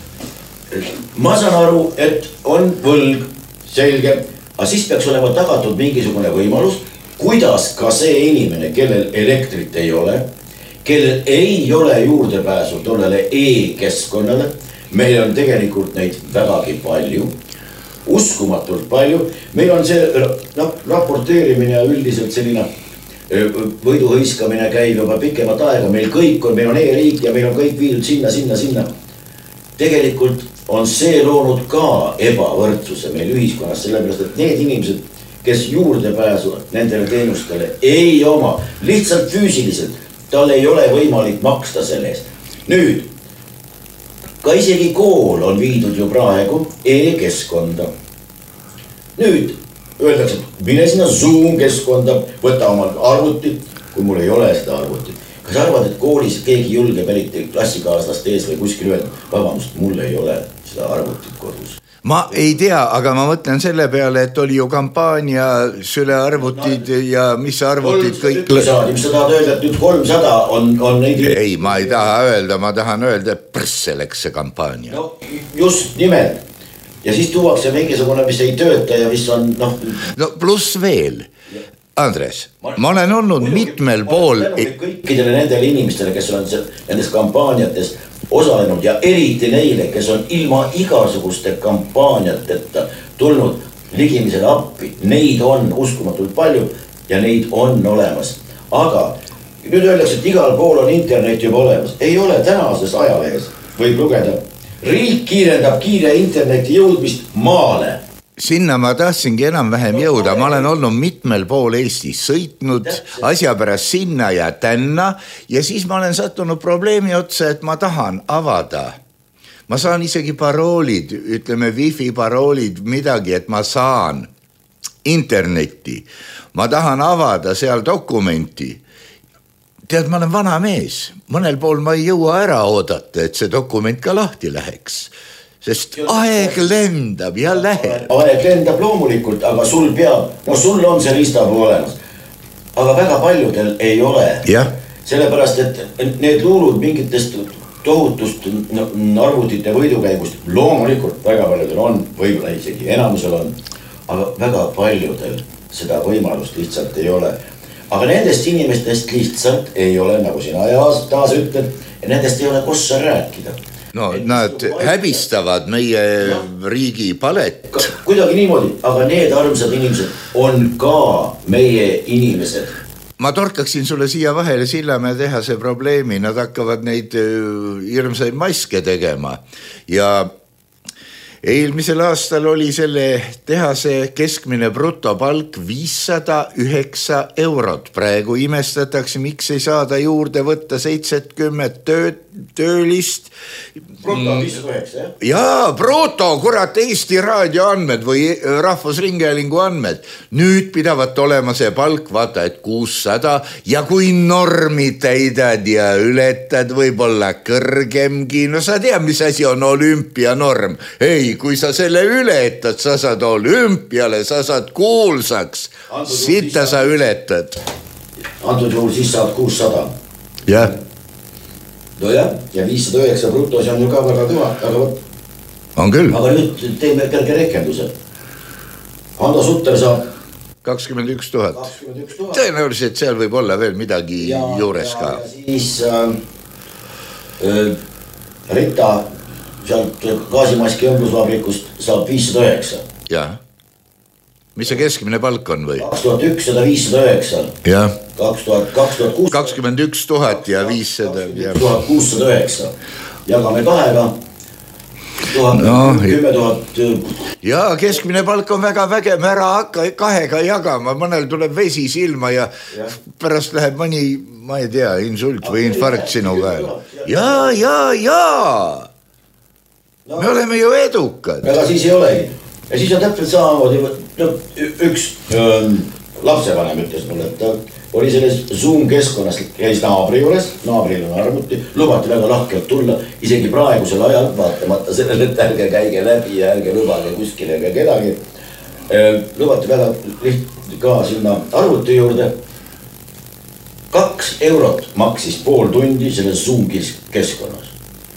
Ma saan aru, et on võlg, selge, aga siis peaks olema tagatud mingisugune võimalus, kuidas ka see inimene, kellel elektrit ei ole, kellel ei ole juurdepääsu tollele e-keskkonnale, meil on tegelikult neid vägagi palju, uskumatult palju, meil on see no, raporteerimine ja üldiselt selline võiduhõiskamine käib juba pikemat aega, meil kõik on, meil on e-riik ja meil on kõik viidud sinna, sinna, sinna. Tegelikult on see loonud ka ebavõrdsuse meil ühiskonnas, sellepärast, et need inimesed, kes juurdepääsu nendele teenustele ei oma, lihtsalt füüsiliselt, tal ei ole võimalik maksta selle eest. Nüüd, ka isegi kool on viidud ju praegu e-keskkonda. Nüüd, öeldakse, et mine sinna Zoom keskkonda, võta oma arvutit, kui mul ei ole seda arvutit. Kas arvad, et koolis keegi julgeb eriti klassikaaslast ees või kuskil öelda, vabandust, mul ei ole seda arvutit kodus? Ma ei tea, aga ma mõtlen selle peale, et oli ju kampaania sülearvutid ja mis arvutid kõik... Saadi, mis sa tahad öelda, et nüüd kolmsada on, on neid... Ei, ma ei taha öelda, ma tahan öelda, et prsse läks see kampaania. No, just nimelt. Ja siis tuuakse mingisugune, mis ei tööta ja mis on... No, no pluss veel... Andres, ma olen olnud mitmel pool... Kõikidele nendele inimestele, kes on nendes kampaaniates osalenud ja eriti neile, kes on ilma igasuguste kampaaniateta tulnud ligimisele appi. Neid on uskumatult palju ja neid on olemas. Aga nüüd öeldakse, et igal pool on internet juba olemas. Ei ole tänases ajalehes. Võib lugeda. Riik kiirendab kiire interneti jõudmist maale. Sinna ma tahtsingi enam-vähem jõuda, ma olen olnud mitmel pool Eestis sõitnud, asja pärast sinna ja tänna ja siis ma olen sattunud probleemi otsa, et ma tahan avada. Ma saan isegi paroolid, ütleme wifi paroolid, midagi, et ma saan internetti. Ma tahan avada seal dokumenti. Tead, ma olen vana mees, mõnel pool ma ei jõua ära oodata, et see dokument ka lahti läheks. Sest aeg lendab ja läheb. Aeg lendab loomulikult, aga sul peab, no sul on see riistapuu olemas. Aga väga paljudel ei ole. Ja. Sellepärast, et need luulud mingitest tohutust arvutite võidukäigust, loomulikult väga paljudel on, võib-olla isegi enamusel on, aga väga paljudel seda võimalust lihtsalt ei ole. Aga nendest inimestest lihtsalt ei ole, nagu sina taas ütled, nendest ei ole kossa rääkida. No nad häbistavad meie riigi palet. Kuidagi niimoodi, aga need armsad inimesed on ka meie inimesed. Ma torkaksin sulle siia vahele Sillamäe tehase probleemi, nad hakkavad neid hirmsaid maske tegema ja eelmisel aastal oli selle tehase keskmine brutopalk viissada üheksa eurot. Praegu imestatakse, miks ei saada juurde võtta seitsekümmend töö, töölist. Bruto viissada üheksa, jah? Jaa, bruto, kurat, Eesti Raadio andmed või Rahvusringhäälingu andmed. Nüüd pidavat olema see palk, vaata, et kuussada ja kui normi täidad ja ületad võib-olla kõrgemgi, no sa tead, mis asi on olümpianorm. Ei, kui sa selle ületad, sa saad olümpiale, sa saad kuulsaks. Sita sa ületad. Antud juhul siis saad kuussada. Jah. No jah, ja viissada üheksa bruto, see on ju ka väga kõva. Aga, on küll. Aga nüüd teeme kerge rehkenduse. Hando Sutter saab kakskümmend üks tuhat. kakskümmend üks tuhat. Tõenäoliselt seal võib olla veel midagi ja, juures ka. Ja siis äh, äh, Rita sealt gaasimaski õmblusvabrikust saab viissada üheksa. Jah. Mis see keskmine palk on või? kaks tuhat ükssada viissada üheksa. Jah. kaks tuhat kuussada. kakskümmend üks tuhat ja viissada. kakskümmend üks tuhat kuussada üheksa. Jagame kahega. kümme tuhat. Ja keskmine palk on väga vägev, ära hakka kahega jagama, mõnel tuleb vesi silma ja, ja pärast läheb mõni, ma ei tea, insult või infarkt sinu käel. Ja, ja, ja. No, me oleme ju edukad. Aga siis ei olegi. Ja siis on täpselt samamoodi, no, üks ähm, lapsevanem ütles mulle, et ta oli selles Zoom keskkonnas, käis naabri juures, naabril on arvuti, lubati väga lahkelt tulla, isegi praegusel ajal, vaatamata sellele, et ärge käige läbi ja ärge lubage kuskile ega kedagi. Lubati väga liht ka sinna arvuti juurde. Kaks eurot maksis pool tundi selles Zoom keskkonnas.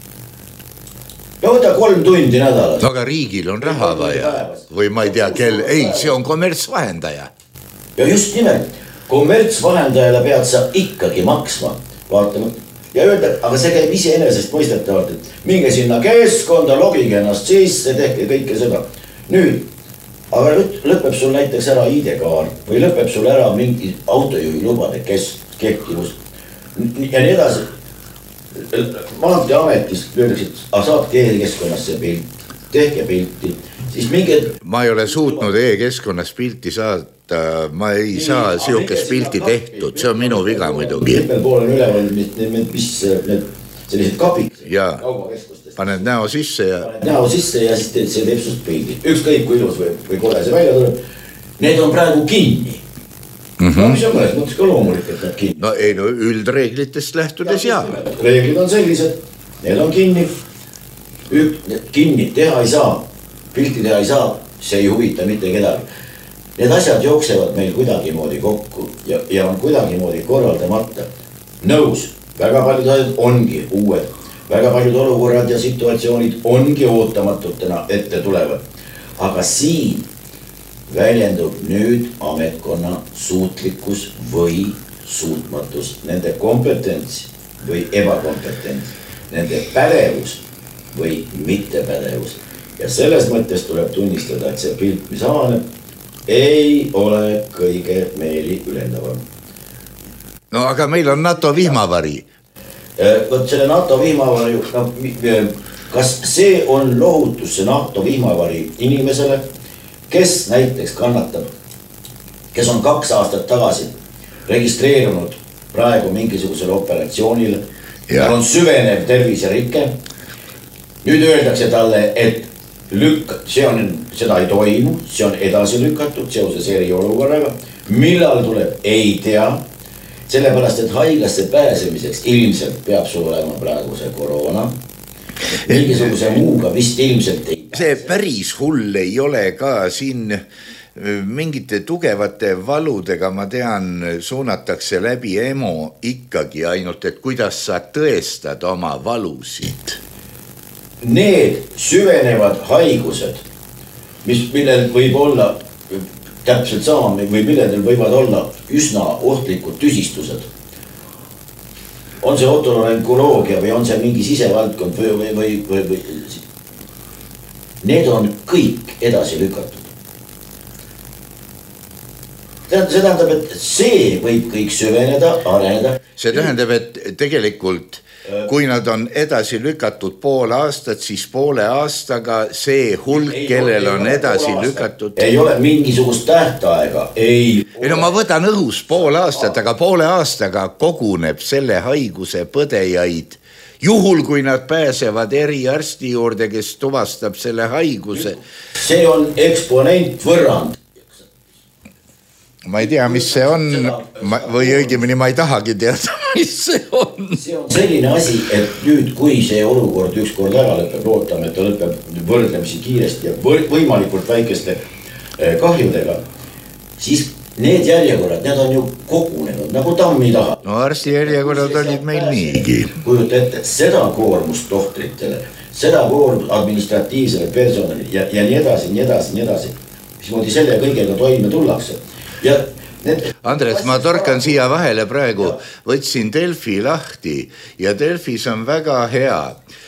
Ja võta kolm tundi nädalas. No aga riigil on raha vaja või ma ei tea, kel, ei, see on kommertsvahendaja. Ja just nimelt, kommertsvahendajale pead sa ikkagi maksma, vaatama. Ja öelda, aga see käib ise enesest mõistetavalt, et minge sinna keskkonda, logige ennast sisse, tehke kõike seda. Nüüd, aga lõpeb sul näiteks ära I D-kaart või lõpeb sul ära mingi autojuhi lubade kehtivus ja nii edasi. Maanteeametist löödaksid, aga saatke e-keskkonnas see pilt, tehke pilti, siis mingid... Ma ei ole suutnud e-keskkonnas pilti saata, ma ei saa siukest pilti tehtud, see on minu viga muidugi. Mitmel pool on üleval, mis need sellised kapid. Ja, paned näo sisse ja... Paned näo sisse ja siis see teeb sust pildi. Ükskõik kui ilus või, või kole see välja tuleb. Need on praegu kinni. Mm-hmm. No mis on mõnes mõttes ka loomulik, et nad kinni. No ei, no üldreeglitest lähtudes ja. Reeglid on sellised, need on kinni. Ük, kinni teha ei saa, pilti teha ei saa, see ei huvita mitte kedagi. Need asjad jooksevad meil kuidagi moodi kokku ja, ja on kuidagi moodi korraldamata. Nõus, väga paljud asjad ongi uued, väga paljud olukorrad ja situatsioonid ongi ootamatutena ette tulevad. Aga siin väljendub nüüd ametkonna suutlikkus või suutmatus, nende kompetents või ebakompetents, nende pädevus või mittepädevus. Ja selles mõttes tuleb tunnistada, et see pilt, mis avaneb, ei ole kõige meeli ülendavam. No aga meil on NATO vihmavari. Võt selle NATO vihmavari, kas see on lohutus, see NATO vihmavari inimesele, kes näiteks kannatab, kes on kaks aastat tagasi registreerunud praegu mingisugusele operatsioonile, on süvenev terviserike. Nüüd öeldakse talle, et lükk, see on, seda ei toimu, see on edasi lükatud seoses eriolukorraga. Millal tuleb, ei tea. Sellepärast, et haiglasse pääsemiseks ilmselt peab sul olema praegu see koroona. Mingisuguse muuga vist ilmselt ei. See päris hull ei ole ka siin mingite tugevate valudega, ma tean, suunatakse läbi emo ikkagi ainult, et kuidas sa tõestad oma valusid. Need süvenevad haigused, mis, millel võib olla täpselt sama või milledel võivad olla üsna ohtlikud tüsistused. On see otolaryngoloogia või on see mingi sisevaldkond või, või, või, või, või. Need on kõik edasi lükatud. See tähendab, et see võib kõik süveneda, areneda. See tähendab, et tegelikult kui nad on edasi lükatud poole aastat, siis poole aastaga see hulk, kellel on edasi lükatud. Ei ole mingisugust tähtaega. Ei, ei no ma võtan õhus poole aastat, aga poole aastaga koguneb selle haiguse põdejaid. Juhul, kui nad pääsevad eriarsti juurde, kes tuvastab selle haiguse. See on eksponent võrrand. Ma ei tea, mis see on, ma, või õigemini ma ei tahagi teada, mis see on. See on selline asi, et nüüd, kui see olukord ükskord ära lõpeb, lootame, et ta lõpeb võrdlemisi kiiresti ja võimalikult väikeste kahjudega, siis need järjekorrad, need on ju kogunenud nagu tammi taha. No arsti järjekorrad olid meil niigi. Kujuta ette, seda koormust tohtritele, seda koormust administratiivsele personali ja, ja nii edasi, nii edasi, nii edasi. Mismoodi selle kõigega toime tullakse. Ja need... Andres, ma torkan siia vahele praegu, võtsin Delfi lahti ja Delfis on väga hea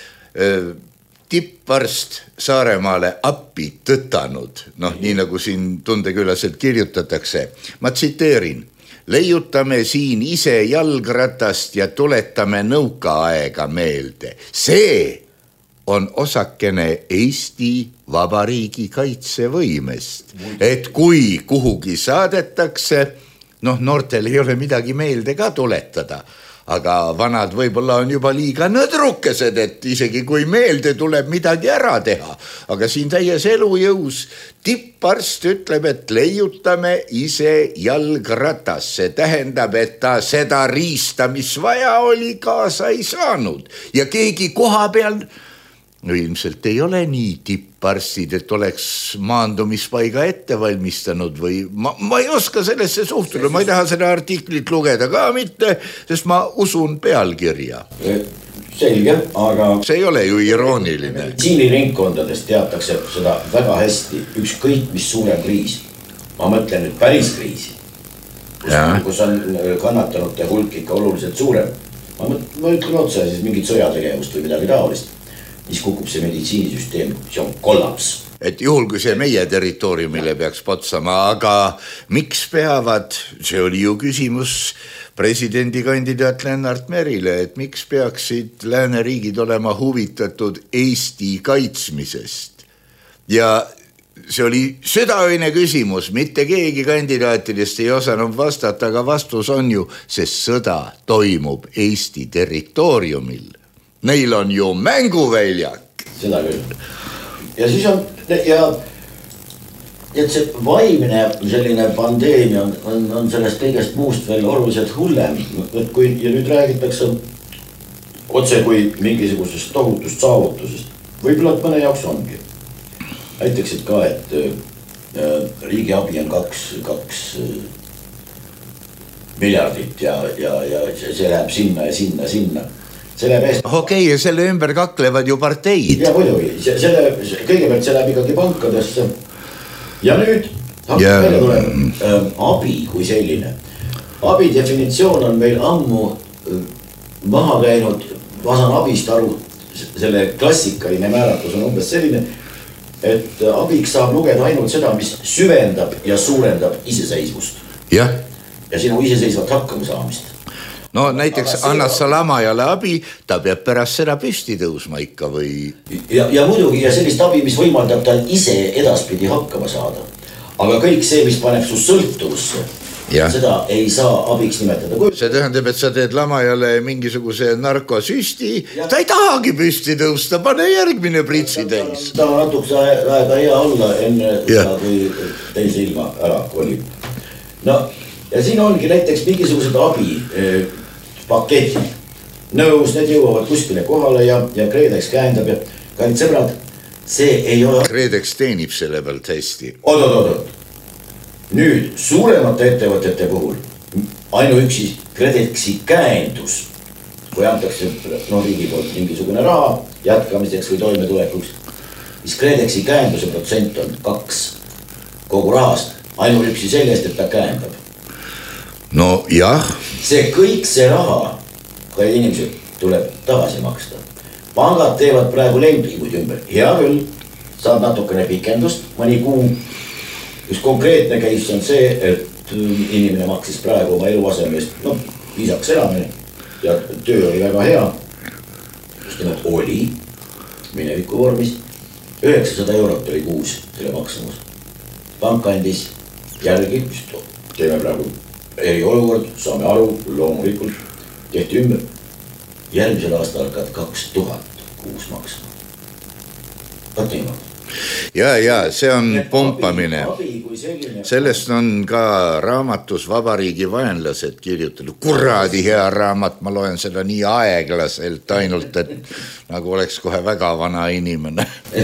tipparst Saaremaale appi tõtanud, noh nii nagu siin tundekülaselt kirjutatakse. Ma tsiteerin, leiutame siin ise jalgratast ja tuletame nõukaaega meelde. See on osakene Eesti Vabariigi kaitsevõimest, et kui kuhugi saadetakse, noh noortel ei ole midagi meelde ka tuletada, aga vanad võib-olla on juba liiga nõdrukesed, et isegi kui meelde tuleb midagi ära teha, aga siin täies elujõus tipparst ütleb, et leiutame ise jalgratas, see tähendab, et ta seda riista, mis vaja oli, kaasa ei saanud ja keegi koha peal, no ilmselt ei ole nii tipparstid, et oleks maandumispaiga ette valmistanud või ma, ma ei oska sellesse suhtuda, ma ei taha seda artiklit lugeda ka mitte, sest ma usun pealkirja. Selge, aga see ei ole ju irooniline. Meditsiiniringkondades teatakse seda väga hästi, ükskõik mis suurem kriis. Ma mõtlen nüüd päris kriisi, kus, kus on kannatanute hulk ikka oluliselt suurem. Ma, ma ütlen otse siis mingit sõjategevust või midagi taolist, mis kukub see meditsiinisüsteem, see on kollaps. Et juhul, kui see meie territooriumile peaks potsama, aga miks peavad, see oli ju küsimus presidendikandidaat Lennart Merile, et miks peaksid lääneriigid olema huvitatud Eesti kaitsmisest. Ja see oli südaöine küsimus, mitte keegi kandidaatidest ei osanud vastata, aga vastus on ju, sest sõda toimub Eesti territooriumil. Neil on ju mänguväljak. Seda küll. Ja siis on, ja et see vaimne selline pandeemia on, on, on sellest kõigest muust veel oluliselt hullem. Et kui, ja nüüd räägitakse otse kui mingisugusest tohutust saavutusest. Võib-olla et mõne jaoks ongi. Näiteks, et ka, et äh, riigi abi on kaks, kaks äh, miljardit ja, ja, ja see läheb sinna ja sinna, sinna. Okei, okay, ja selle ümber kaklevad ju parteid. Ja muidugi, selle, kõigepealt see läheb ikkagi pankadesse. Ja nüüd hakkab yeah. välja tulema äh, abi kui selline. Abi definitsioon on meil ammu äh, maha käinud, ma saan abist aru, selle klassikaline määratus on umbes selline, et äh, abiks saab lugeda ainult seda, mis süvendab ja suurendab iseseisvust. Yeah. Ja sinu iseseisvat hakkama saamist. No näiteks annad sa lamajale abi, ta peab pärast seda püsti tõusma ikka või... Ja, ja muidugi ja sellist abi, mis võimaldab tal ise edaspidi hakkama saada. Aga kõik see, mis paneb su sõltuvusse, ja. Seda ei saa abiks nimetada. See tähendab, et sa teed lamajale mingisuguse narkosüsti, ja. Ta ei tahagi püsti tõusta, pane järgmine pritsi täis. Ta on natukse aega hea olla enne, kui teise ilma ära kolib. No, ja siin ongi näiteks mingisugused abi eh, paketid. Nõus, need jõuavad kuskile kohale ja, ja Kreedex käendab ja kallid sõbrad, see ei ole... Kreedex teenib selle pealt hästi. Oot, oot, oot. Nüüd suuremate ettevõtete puhul ainuüksi Kreedexi käendus, kui antakse no, riigi poolt mingisugune raha jätkamiseks või toimetulekuks, mis Kreedexi käenduse protsent on kaks kogu rahast, ainuüksi sellest, et ta käendab. No jah. See kõik see raha, kui inimesed tuleb tagasi maksta. Pangad teevad praegu lepinguid ümber. Hea küll, saab natukene pikendust, mõni kuu. Üks konkreetne case on see, et inimene maksis praegu oma eluasemest, no viisaks elamine ja töö oli väga hea. Just nimelt oli mineviku vormis. üheksasada eurot oli kuus selle maksumus. Pank andis järgi, teeme praegu eriolukord, saame aru, loomulikult tehti ümber. Järgmisel aastal hakkad kaks tuhat kuus maksma. Vaat niimoodi. Ja, ja, see on pumpamine. Sellest on ka raamatus Vabariigi vaenlased kirjutanud. Kuradi hea raamat, ma loen seda nii aeglaselt ainult, et nagu oleks kohe väga vana inimene.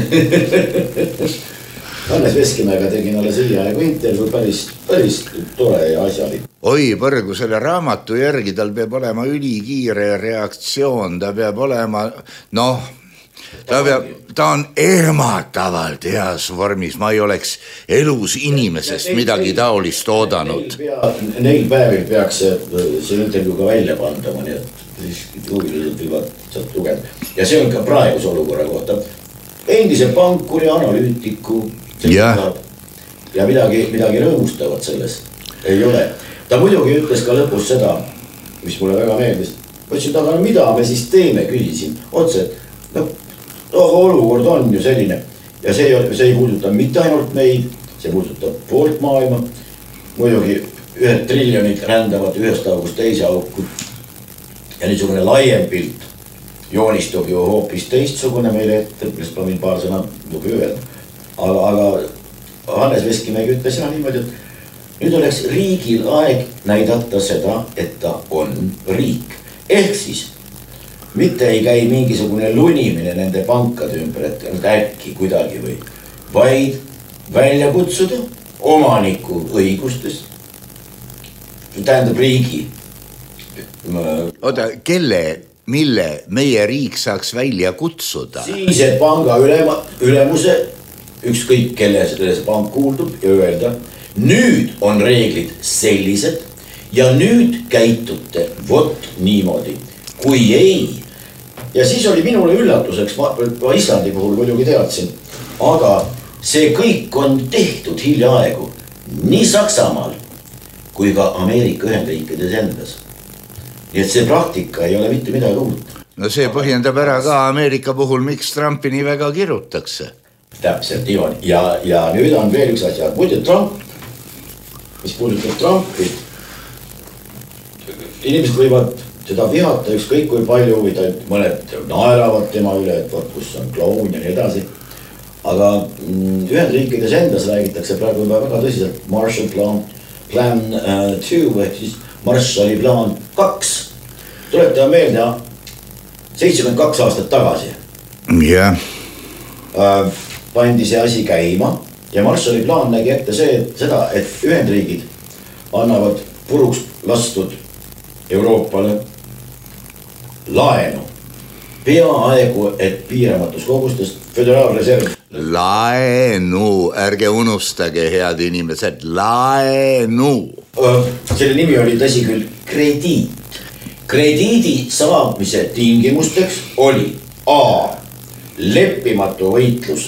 Hannes Veskimäega tegin alles hiljaaegu intervjuu, päris, päris tore ja asjalik. Oi, põrgu selle raamatu järgi tal peab olema ülikiire reaktsioon, ta peab olema, noh, ta, peab, ta on ehmatavalt heas vormis, ma ei oleks elus inimesest midagi taolist oodanud. Neil, neil päevil peaks see intervjuu ka välja pandama, nii et huvilised võivad sealt lugeda. Ja see on ka praeguse olukorra kohta. Endise pankuri, analüütiku, ja, ja midagi, midagi rõõmustavat selles ei ole. Ta muidugi ütles ka lõpus seda, mis mulle väga meeldis. Mõtlesin, aga mida me siis teeme, küsisin otse, et no, olukord on ju selline. Ja see ei, see ei puuduta mitte ainult meid, see puudutab poolt maailma. Muidugi ühed triljonid rändavad ühest august teise auku. ja niisugune laiem pilt joonistub ju hoopis teistsugune meile ette, millest ma võin paar sõna muidugi öelda. Aga, aga Hannes Veskimägi ütles jah niimoodi, et nüüd oleks riigil aeg näidata seda, et ta on riik. Ehk siis mitte ei käi mingisugune lunimine nende pankade ümber, et äkki kuidagi või, vaid välja kutsuda omaniku õigustest, tähendab riigi. Oota, kelle, mille meie riik saaks välja kutsuda? Siis, et panga ülema, ülemuse, ükskõik kelle see pank kuuldub ja öelda, nüüd on reeglid sellised ja nüüd käitute vot niimoodi, kui ei. Ja siis oli minule üllatuseks, ma, ma Islandi puhul muidugi teadsin, aga see kõik on tehtud hiljaaegu nii Saksamaal kui ka Ameerika Ühendriikides endas. Nii et see praktika ei ole mitte midagi uut. No see põhjendab ära ka Ameerika puhul, miks Trumpi nii väga kirutakse. Täpselt niimoodi. Ja, ja nüüd on veel üks asja. Muide Trump, mis puudutab Trumpi, inimesed võivad seda vihata ükskõik kui palju või ta mõned naeravad tema üle, et võt, kus on kloun ja nii edasi. Aga Ühendriikides endas räägitakse praegu väga tõsiselt Marshall Plan, plan uh, two, ehk siis Marshalli plaan kaks. Tuletame meelde seitsekümmend kaks aastat tagasi. Yeah. Uh, pandi see asi käima ja Marshalli plaan nägi ette see, et seda, et Ühendriigid annavad puruks lastud Euroopale laenu peaaegu, et piiramatus kogustes föderaalreserv. Laenu, ärge unustage, head inimesed, laenu. Selle nimi oli tõsi küll krediit. Krediidi saamise tingimusteks oli A. Leppimatu võitlus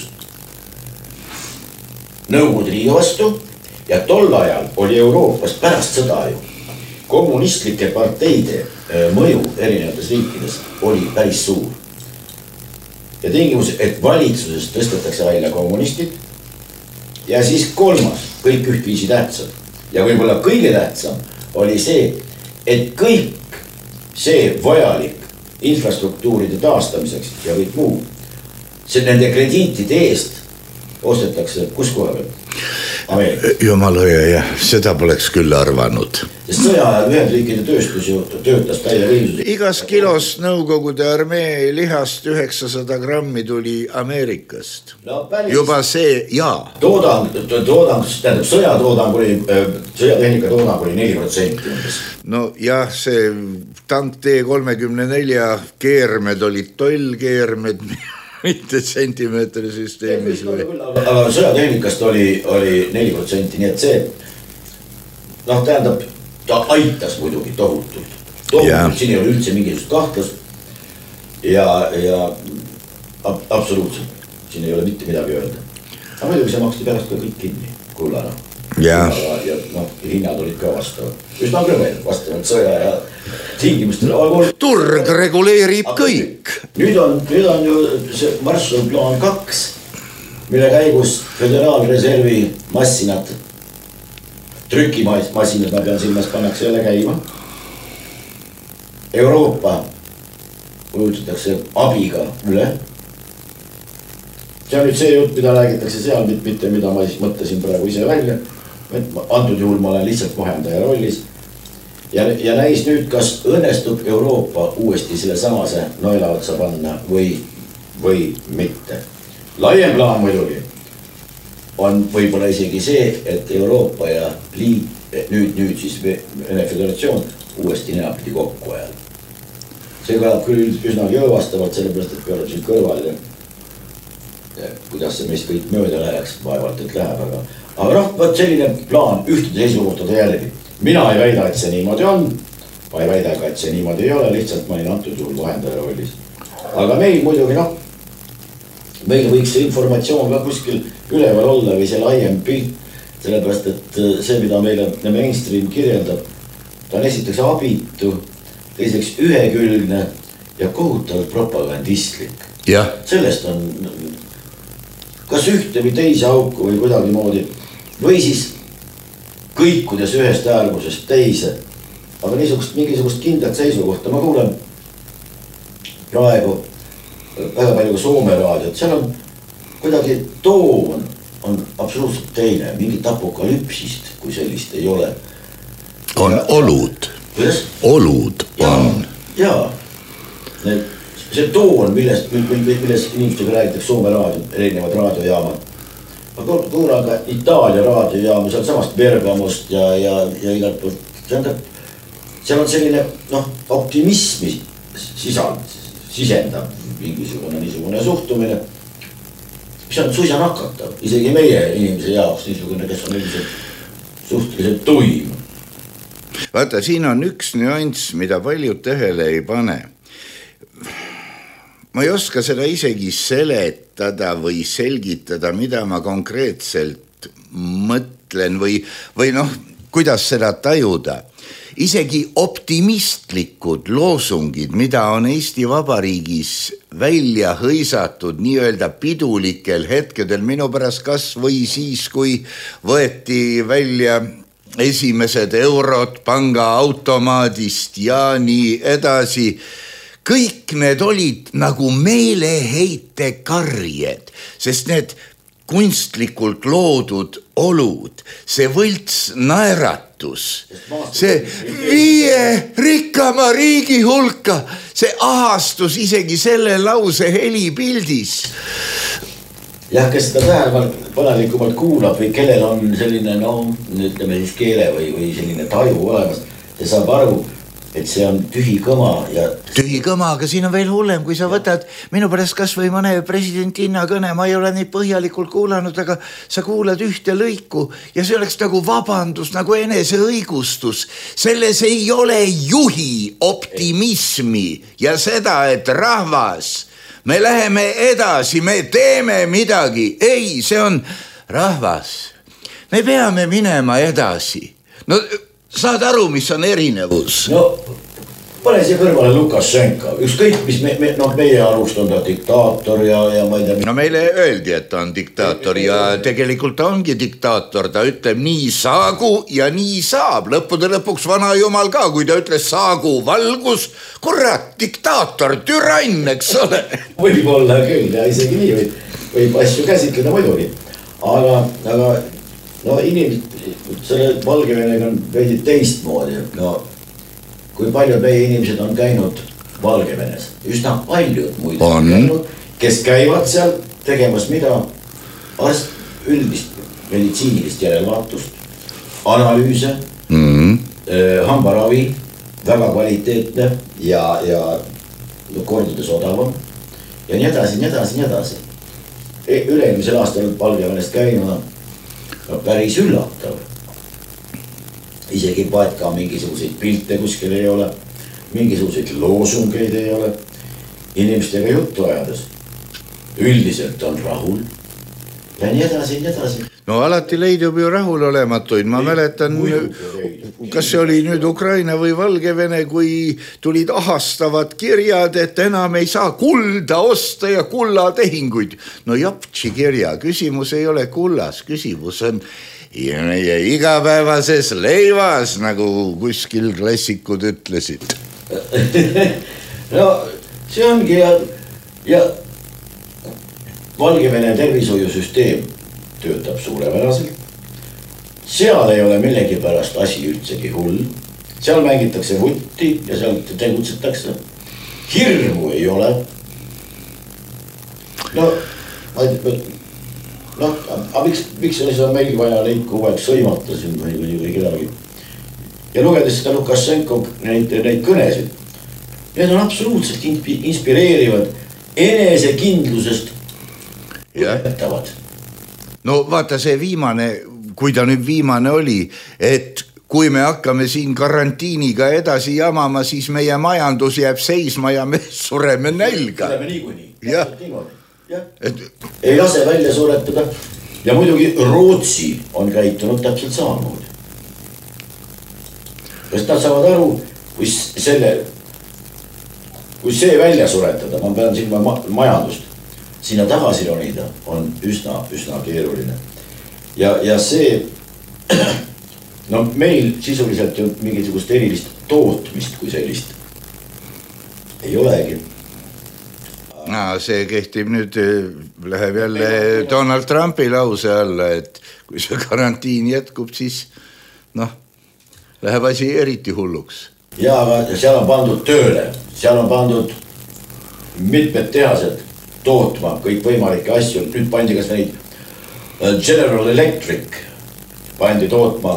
Nõukogude Liidu vastu ja tol ajal oli Euroopas pärast sõda ju kommunistlike parteide mõju erinevates riikides oli päris suur. Ja tingimus, et valitsusest tõstetakse välja kommunistid ja siis kolmas, kõik ühtviisi tähtsad. Ja võib-olla kõige tähtsam oli see, et kõik see vajalik infrastruktuuride taastamiseks ja kõik muu, see nende krediitide eest ostetakse kus koha peal? Ameerikas. Jumaloja, jah, seda poleks küll arvanud. Sest sõja ajal Ühendriikide tööstus ju töötas täie võimsus. Igas kilos Nõukogude armee lihast üheksasada grammi tuli Ameerikast. No, juba see, jaa. Toodang, toodang, tähendab sõjatoodang oli, sõjatehnika toodang oli neli protsenti. No jah, see tank T kolmekümne nelja keermed olid tollkeermed, mitte sentimeetri süsteemis või? Aga sõjatehnikast oli, oli neli protsenti, nii et see, noh, tähendab, ta aitas muidugi tohutult. Tohutult, yeah. Siin ei ole üldse mingisugust kahtlust ja, ja ab, absoluutselt, siin ei ole mitte midagi öelda. Aga muidugi see maksti pärast ka kõik kinni kullana. Yeah. Ja, ja noh, hinnad olid ka vastavad. Üsna krõvel vastavad sõja ja tingimustele. Turg reguleerib kõik. Nüüd on, nüüd on ju see Marshall plaan kaks, mille käigus föderaalreservi massinad, trükimassinad, ma pean silmas, pannakse jälle käima. Euroopa ujutatakse abiga üle. See on nüüd see jutt, mida räägitakse seal, mitte mida ma siis mõtlesin praegu ise välja. Antud juhul ma olen lihtsalt vahendaja rollis. Ja, ja näis nüüd, kas õnnestub Euroopa uuesti selle samase noela otsa panna või, või mitte. Laiem plaan muidugi on võib-olla isegi see, et Euroopa ja liit, nüüd, nüüd siis Vene Föderatsioon uuesti nenapidi kokku ajal. See kõlab küll üsna jõvastavalt, sellepärast, et peale siin kõrval ja, ja kuidas see meist kõik mööda läheks, vaevalt, et läheb, aga, aga noh, võt selline plaan ühtede seisukohtade jälgi. Mina ei väida, et see niimoodi on, ma ei väida ka, et see niimoodi ei ole, lihtsalt ma olin antud juhul vahendaja rollis. Aga meil muidugi noh, meil võiks see informatsioon ka kuskil üleval olla või see laiem pilt, sellepärast, et see, mida meile mainstream kirjeldab, ta on esiteks abitu, teiseks ühekülgne ja kohutavalt propagandistlik. Ja. Sellest on kas ühte või teise auku või kuidagi moodi või siis kõikudes ühest äärmusest teise aga niisugust mingisugust kindlat seisukohta ma kuulen praegu väga palju ka Soome raadiot, seal on kuidagi toon on absoluutselt teine, mingit apokalüpsist, kui sellist ei ole. On ja, olud, kuidas? Olud on. Jaa, ja. see toon, millest, millest inimestega räägitakse Soome raadio, erinevad raadiojaamad. Ma kuulan ka Itaalia raadiojaama, seal samast Bergamost ja, ja, ja igalt poolt. Seal on selline no, optimismi sisand, sisendab mingisugune niisugune suhtumine, mis on suisa nakatav, isegi meie inimese jaoks niisugune, kes on üldiselt suhteliselt tuim. Vaata, siin on üks nüanss, mida paljud tähele ei pane. Ma ei oska seda isegi seletada või selgitada, mida ma konkreetselt mõtlen või, või noh, kuidas seda tajuda. Isegi optimistlikud loosungid, mida on Eesti Vabariigis välja hõisatud nii-öelda pidulikel hetkedel, minu pärast kas või siis, kui võeti välja esimesed eurod panga automaadist ja nii edasi, kõik need olid nagu meeleheite karjed, sest need kunstlikult loodud olud, see võlts naeratus, see viie rikkama riigi hulka, see ahastus isegi selle lause helipildis. Jah, kes seda tähelepanelikumalt kuulab või kellel on selline, no, ütleme siis keele või, või selline taju olemas, see saab aru, et see on tühi kõma ja... Tühi kõma, aga siin on veel hullem, kui sa võtad minu pärast kas või mõne presidentinna kõne, ma ei ole neid põhjalikult kuulanud, aga sa kuulad ühte lõiku ja see oleks nagu vabandus, nagu enese õigustus. Selles ei ole juhi optimismi ja seda, et rahvas, me läheme edasi, me teeme midagi. Ei, see on rahvas. Me peame minema edasi. No... Saad aru, mis on erinevus? No, pane siia kõrvale Lukašenka. Ükskõik, mis me, me, no, meie arust on ta diktaator ja, ja ma ei tea... No meile öeldi, et ta on diktaator ja tegelikult ta ongi diktaator. Ta ütleb nii saagu ja nii saab. Lõppude lõpuks vana jumal ka, kui ta ütles saagu valgus. Kurat, diktaator, türann, eks ole. Võib olla küll ja isegi nii võib, võib asju käsitleda muidugi. Aga, aga no inimesed... selle Valgevenega on veidi teistmoodi, no kui paljud meie inimesed on käinud Valgevenes, üsna paljud muid on käinud, kes käivad seal tegemas mida arst, üldist meditsiinilist järelvaatust, analüüse, mm-hmm. eh, hambaravi, väga kvaliteetne ja, ja no, kordades odavam ja nii edasi, nii edasi, nii edasi. E, üle-eelmisel aastal Valgevenest käinud no, päris üllatav. Isegi paetka mingisuguseid pilte kuskil ei ole, mingisuguseid loosungeid ei ole, inimestega juttu ajades. Üldiselt on rahul ja nii edasi, nii edasi. No alati leidub ju rahulolematuid, ma mäletan, kas see oli nüüd Ukraina või Valgevene, kui tulid ahastavad kirjad, et enam ei saa kulda osta ja kullatehinguid. No japtsi kirja, küsimus ei ole kullas, küsimus on ja meie igapäevases leivas, nagu kuskil klassikud ütlesid. No see ongi ja, ja Valgevene tervishoiusüsteem töötab suurepäraselt. Seal ei ole millegi pärast asi üldsegi hull. Seal mängitakse vutti ja seal tegutsetakse. Hirmu ei ole. No, ma ei tea, noh, aga miks, miks on seda meil vaja neid kogu aeg sõimata siin või, või, või kedagi. Ja lugedes seda Lukašenko neid, neid kõnesid, need on absoluutselt inspireerivad, enesekindlusest võtavad. No vaata see viimane, kui ta nüüd viimane oli, et kui me hakkame siin karantiiniga edasi jamama, siis meie majandus jääb seisma ja me sureme nälga. Sureme niikuinii. Jah. Ja. Et... ei lase välja suretada ja muidugi Rootsi on käitunud täpselt samamoodi. Sest nad saavad aru, kui selle, kui see välja suretada, ma pean silma majandust, sinna tagasi ronida on üsna, üsna keeruline. Ja, ja see, no meil sisuliselt ju mingisugust erilist tootmist kui sellist ei olegi. No, see kehtib nüüd, läheb jälle Donald Trumpi lause alla, et kui see karantiin jätkub, siis noh, läheb asi eriti hulluks. Ja, aga seal on pandud tööle, seal on pandud mitmed tehased tootma kõik võimalikke asju. Nüüd pandi kas neid General Electric pandi tootma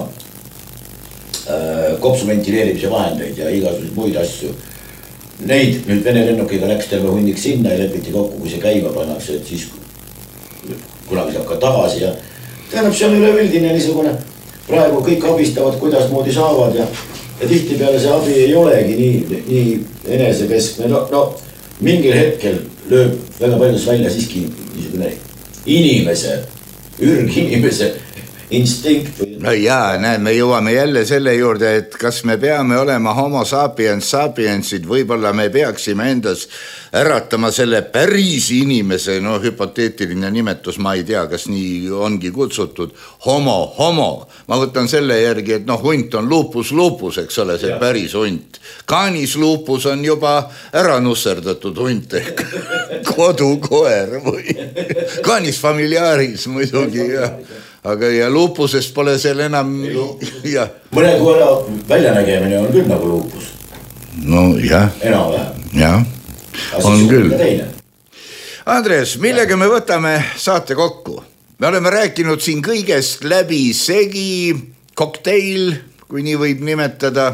äh, kopsuventileerimise vahendeid ja igasuguseid muid asju. Neid nüüd Vene lennukiga läks terve hundik sinna ja lepiti kokku, kui see käima pannakse, et siis kunagi saab ka tagasi ja tähendab, see on üleüldine niisugune, praegu kõik abistavad, kuidas moodi saavad ja, ja tihti peale see abi ei olegi nii, nii enesepeskne. No, no mingil hetkel lööb väga paljus välja siiski niisugune inimese, ürginimese instinkt. No jaa, näed, me jõuame jälle selle juurde, et kas me peame olema homo sapiens sapiensid, võib-olla me peaksime endas äratama selle päris inimese, no hüpoteetiline nimetus, ma ei tea, kas nii ongi kutsutud, homo, homo. Ma võtan selle järgi, et noh, hunt on lupus, lupus, eks ole, see ja. Päris hunt. Kaanis lupus on juba ära nusserdatud hunt ehk kodukoer või Kaanis familiaris muidugi, jah. Aga ja luupusest pole seal enam ja. Mõne koera väljanägemine on küll nagu luupus. No jah. Enam vähem. Jah, on küll. Andres, millega me võtame saate kokku? Me oleme rääkinud siin kõigest läbi segi, kokteil, kui nii võib nimetada.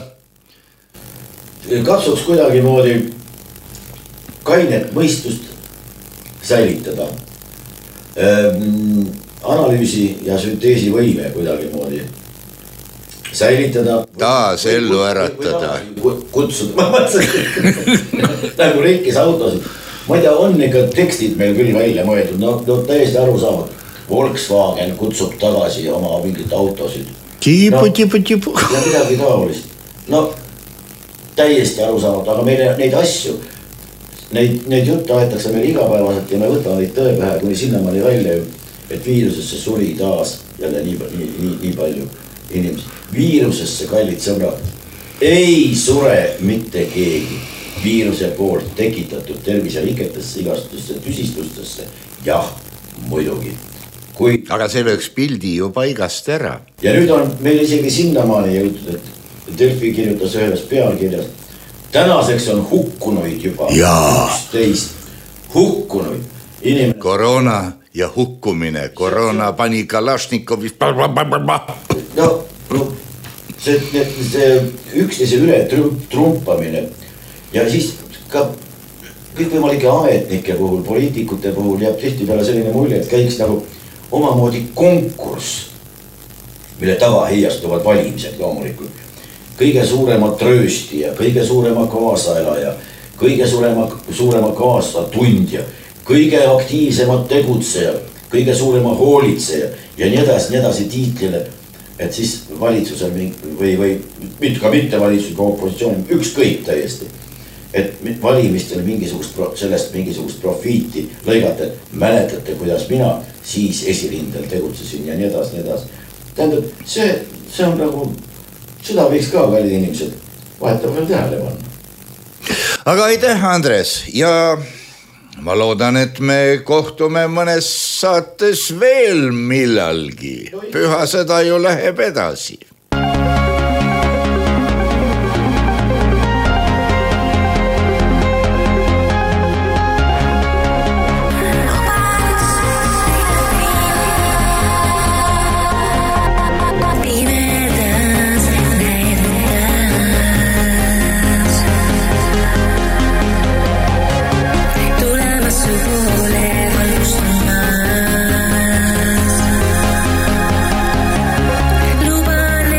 Katsuks kuidagi moodi kainet mõistust säilitada. Ehm... analüüsi ja sünteesi võime kuidagi moodi säilitada. Taas ellu äratada. Kutsuda, ma mõtlesin, nagu rikkis autosid. Ma ei tea, on ikka tekstid meil küll välja mõeldud, no, no täiesti aru saavad. Volkswagen kutsub tagasi oma mingit autosid. Tiipu, no, tiipu, tiipu. Ja midagi taolist. No, täiesti aru saavad, aga meile neid asju, neid, neid jutte aetakse meil igapäevaselt ja me võtame neid tõe pähe, kuni sinnamaani välja ju. Et viirusesse suri taas jälle nii, nii, nii, nii palju inimesi. Viirusesse, kallid sõbrad, ei sure mitte keegi viiruse poolt tekitatud terviseriketesse, igastustesse, tüsistustesse. Jah, muidugi. Kui... aga see lööks pildi ju paigast ära. Ja nüüd on meil isegi sinnamaani jõutud, et Delfi kirjutas ühes pealkirjas. Tänaseks on hukkunuid juba üksteist hukkunuid inimene. Koroona ja hukkumine, koroona pani Kalašnikovist. No, no see, see üksteise üle trumpamine ja siis ka kõikvõimalike ametnike puhul, poliitikute puhul jääb tihti peale selline mulje, et käiks nagu omamoodi konkurss, mille tava heiastuvad valimised loomulikult. Kõige suurema trööstija, kõige suurema kaasaelaja, kõige suurema, suurema kaasatundja, kõige aktiivsemad tegutseja, kõige suurema hoolitseja ja nii edasi, nii edasi tiitlile, et siis valitsusel või, või ka mitte valitsusega opositsioon, ükskõik täiesti, et valimistel mingisugust, sellest mingisugust profiiti lõigata, mäletate, kuidas mina siis esirindel tegutsesin ja nii edasi, nii edasi. Tähendab, see, see on nagu, seda võiks ka kallid inimesed vahetab veel tähele panna. Aga aitäh, Andres, ja ma loodan, et me kohtume mõnes saates veel millalgi. Püha seda ju läheb edasi. Luban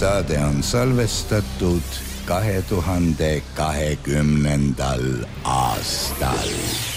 saade on salvestatud kahe tuhande kahekümnendal aastal.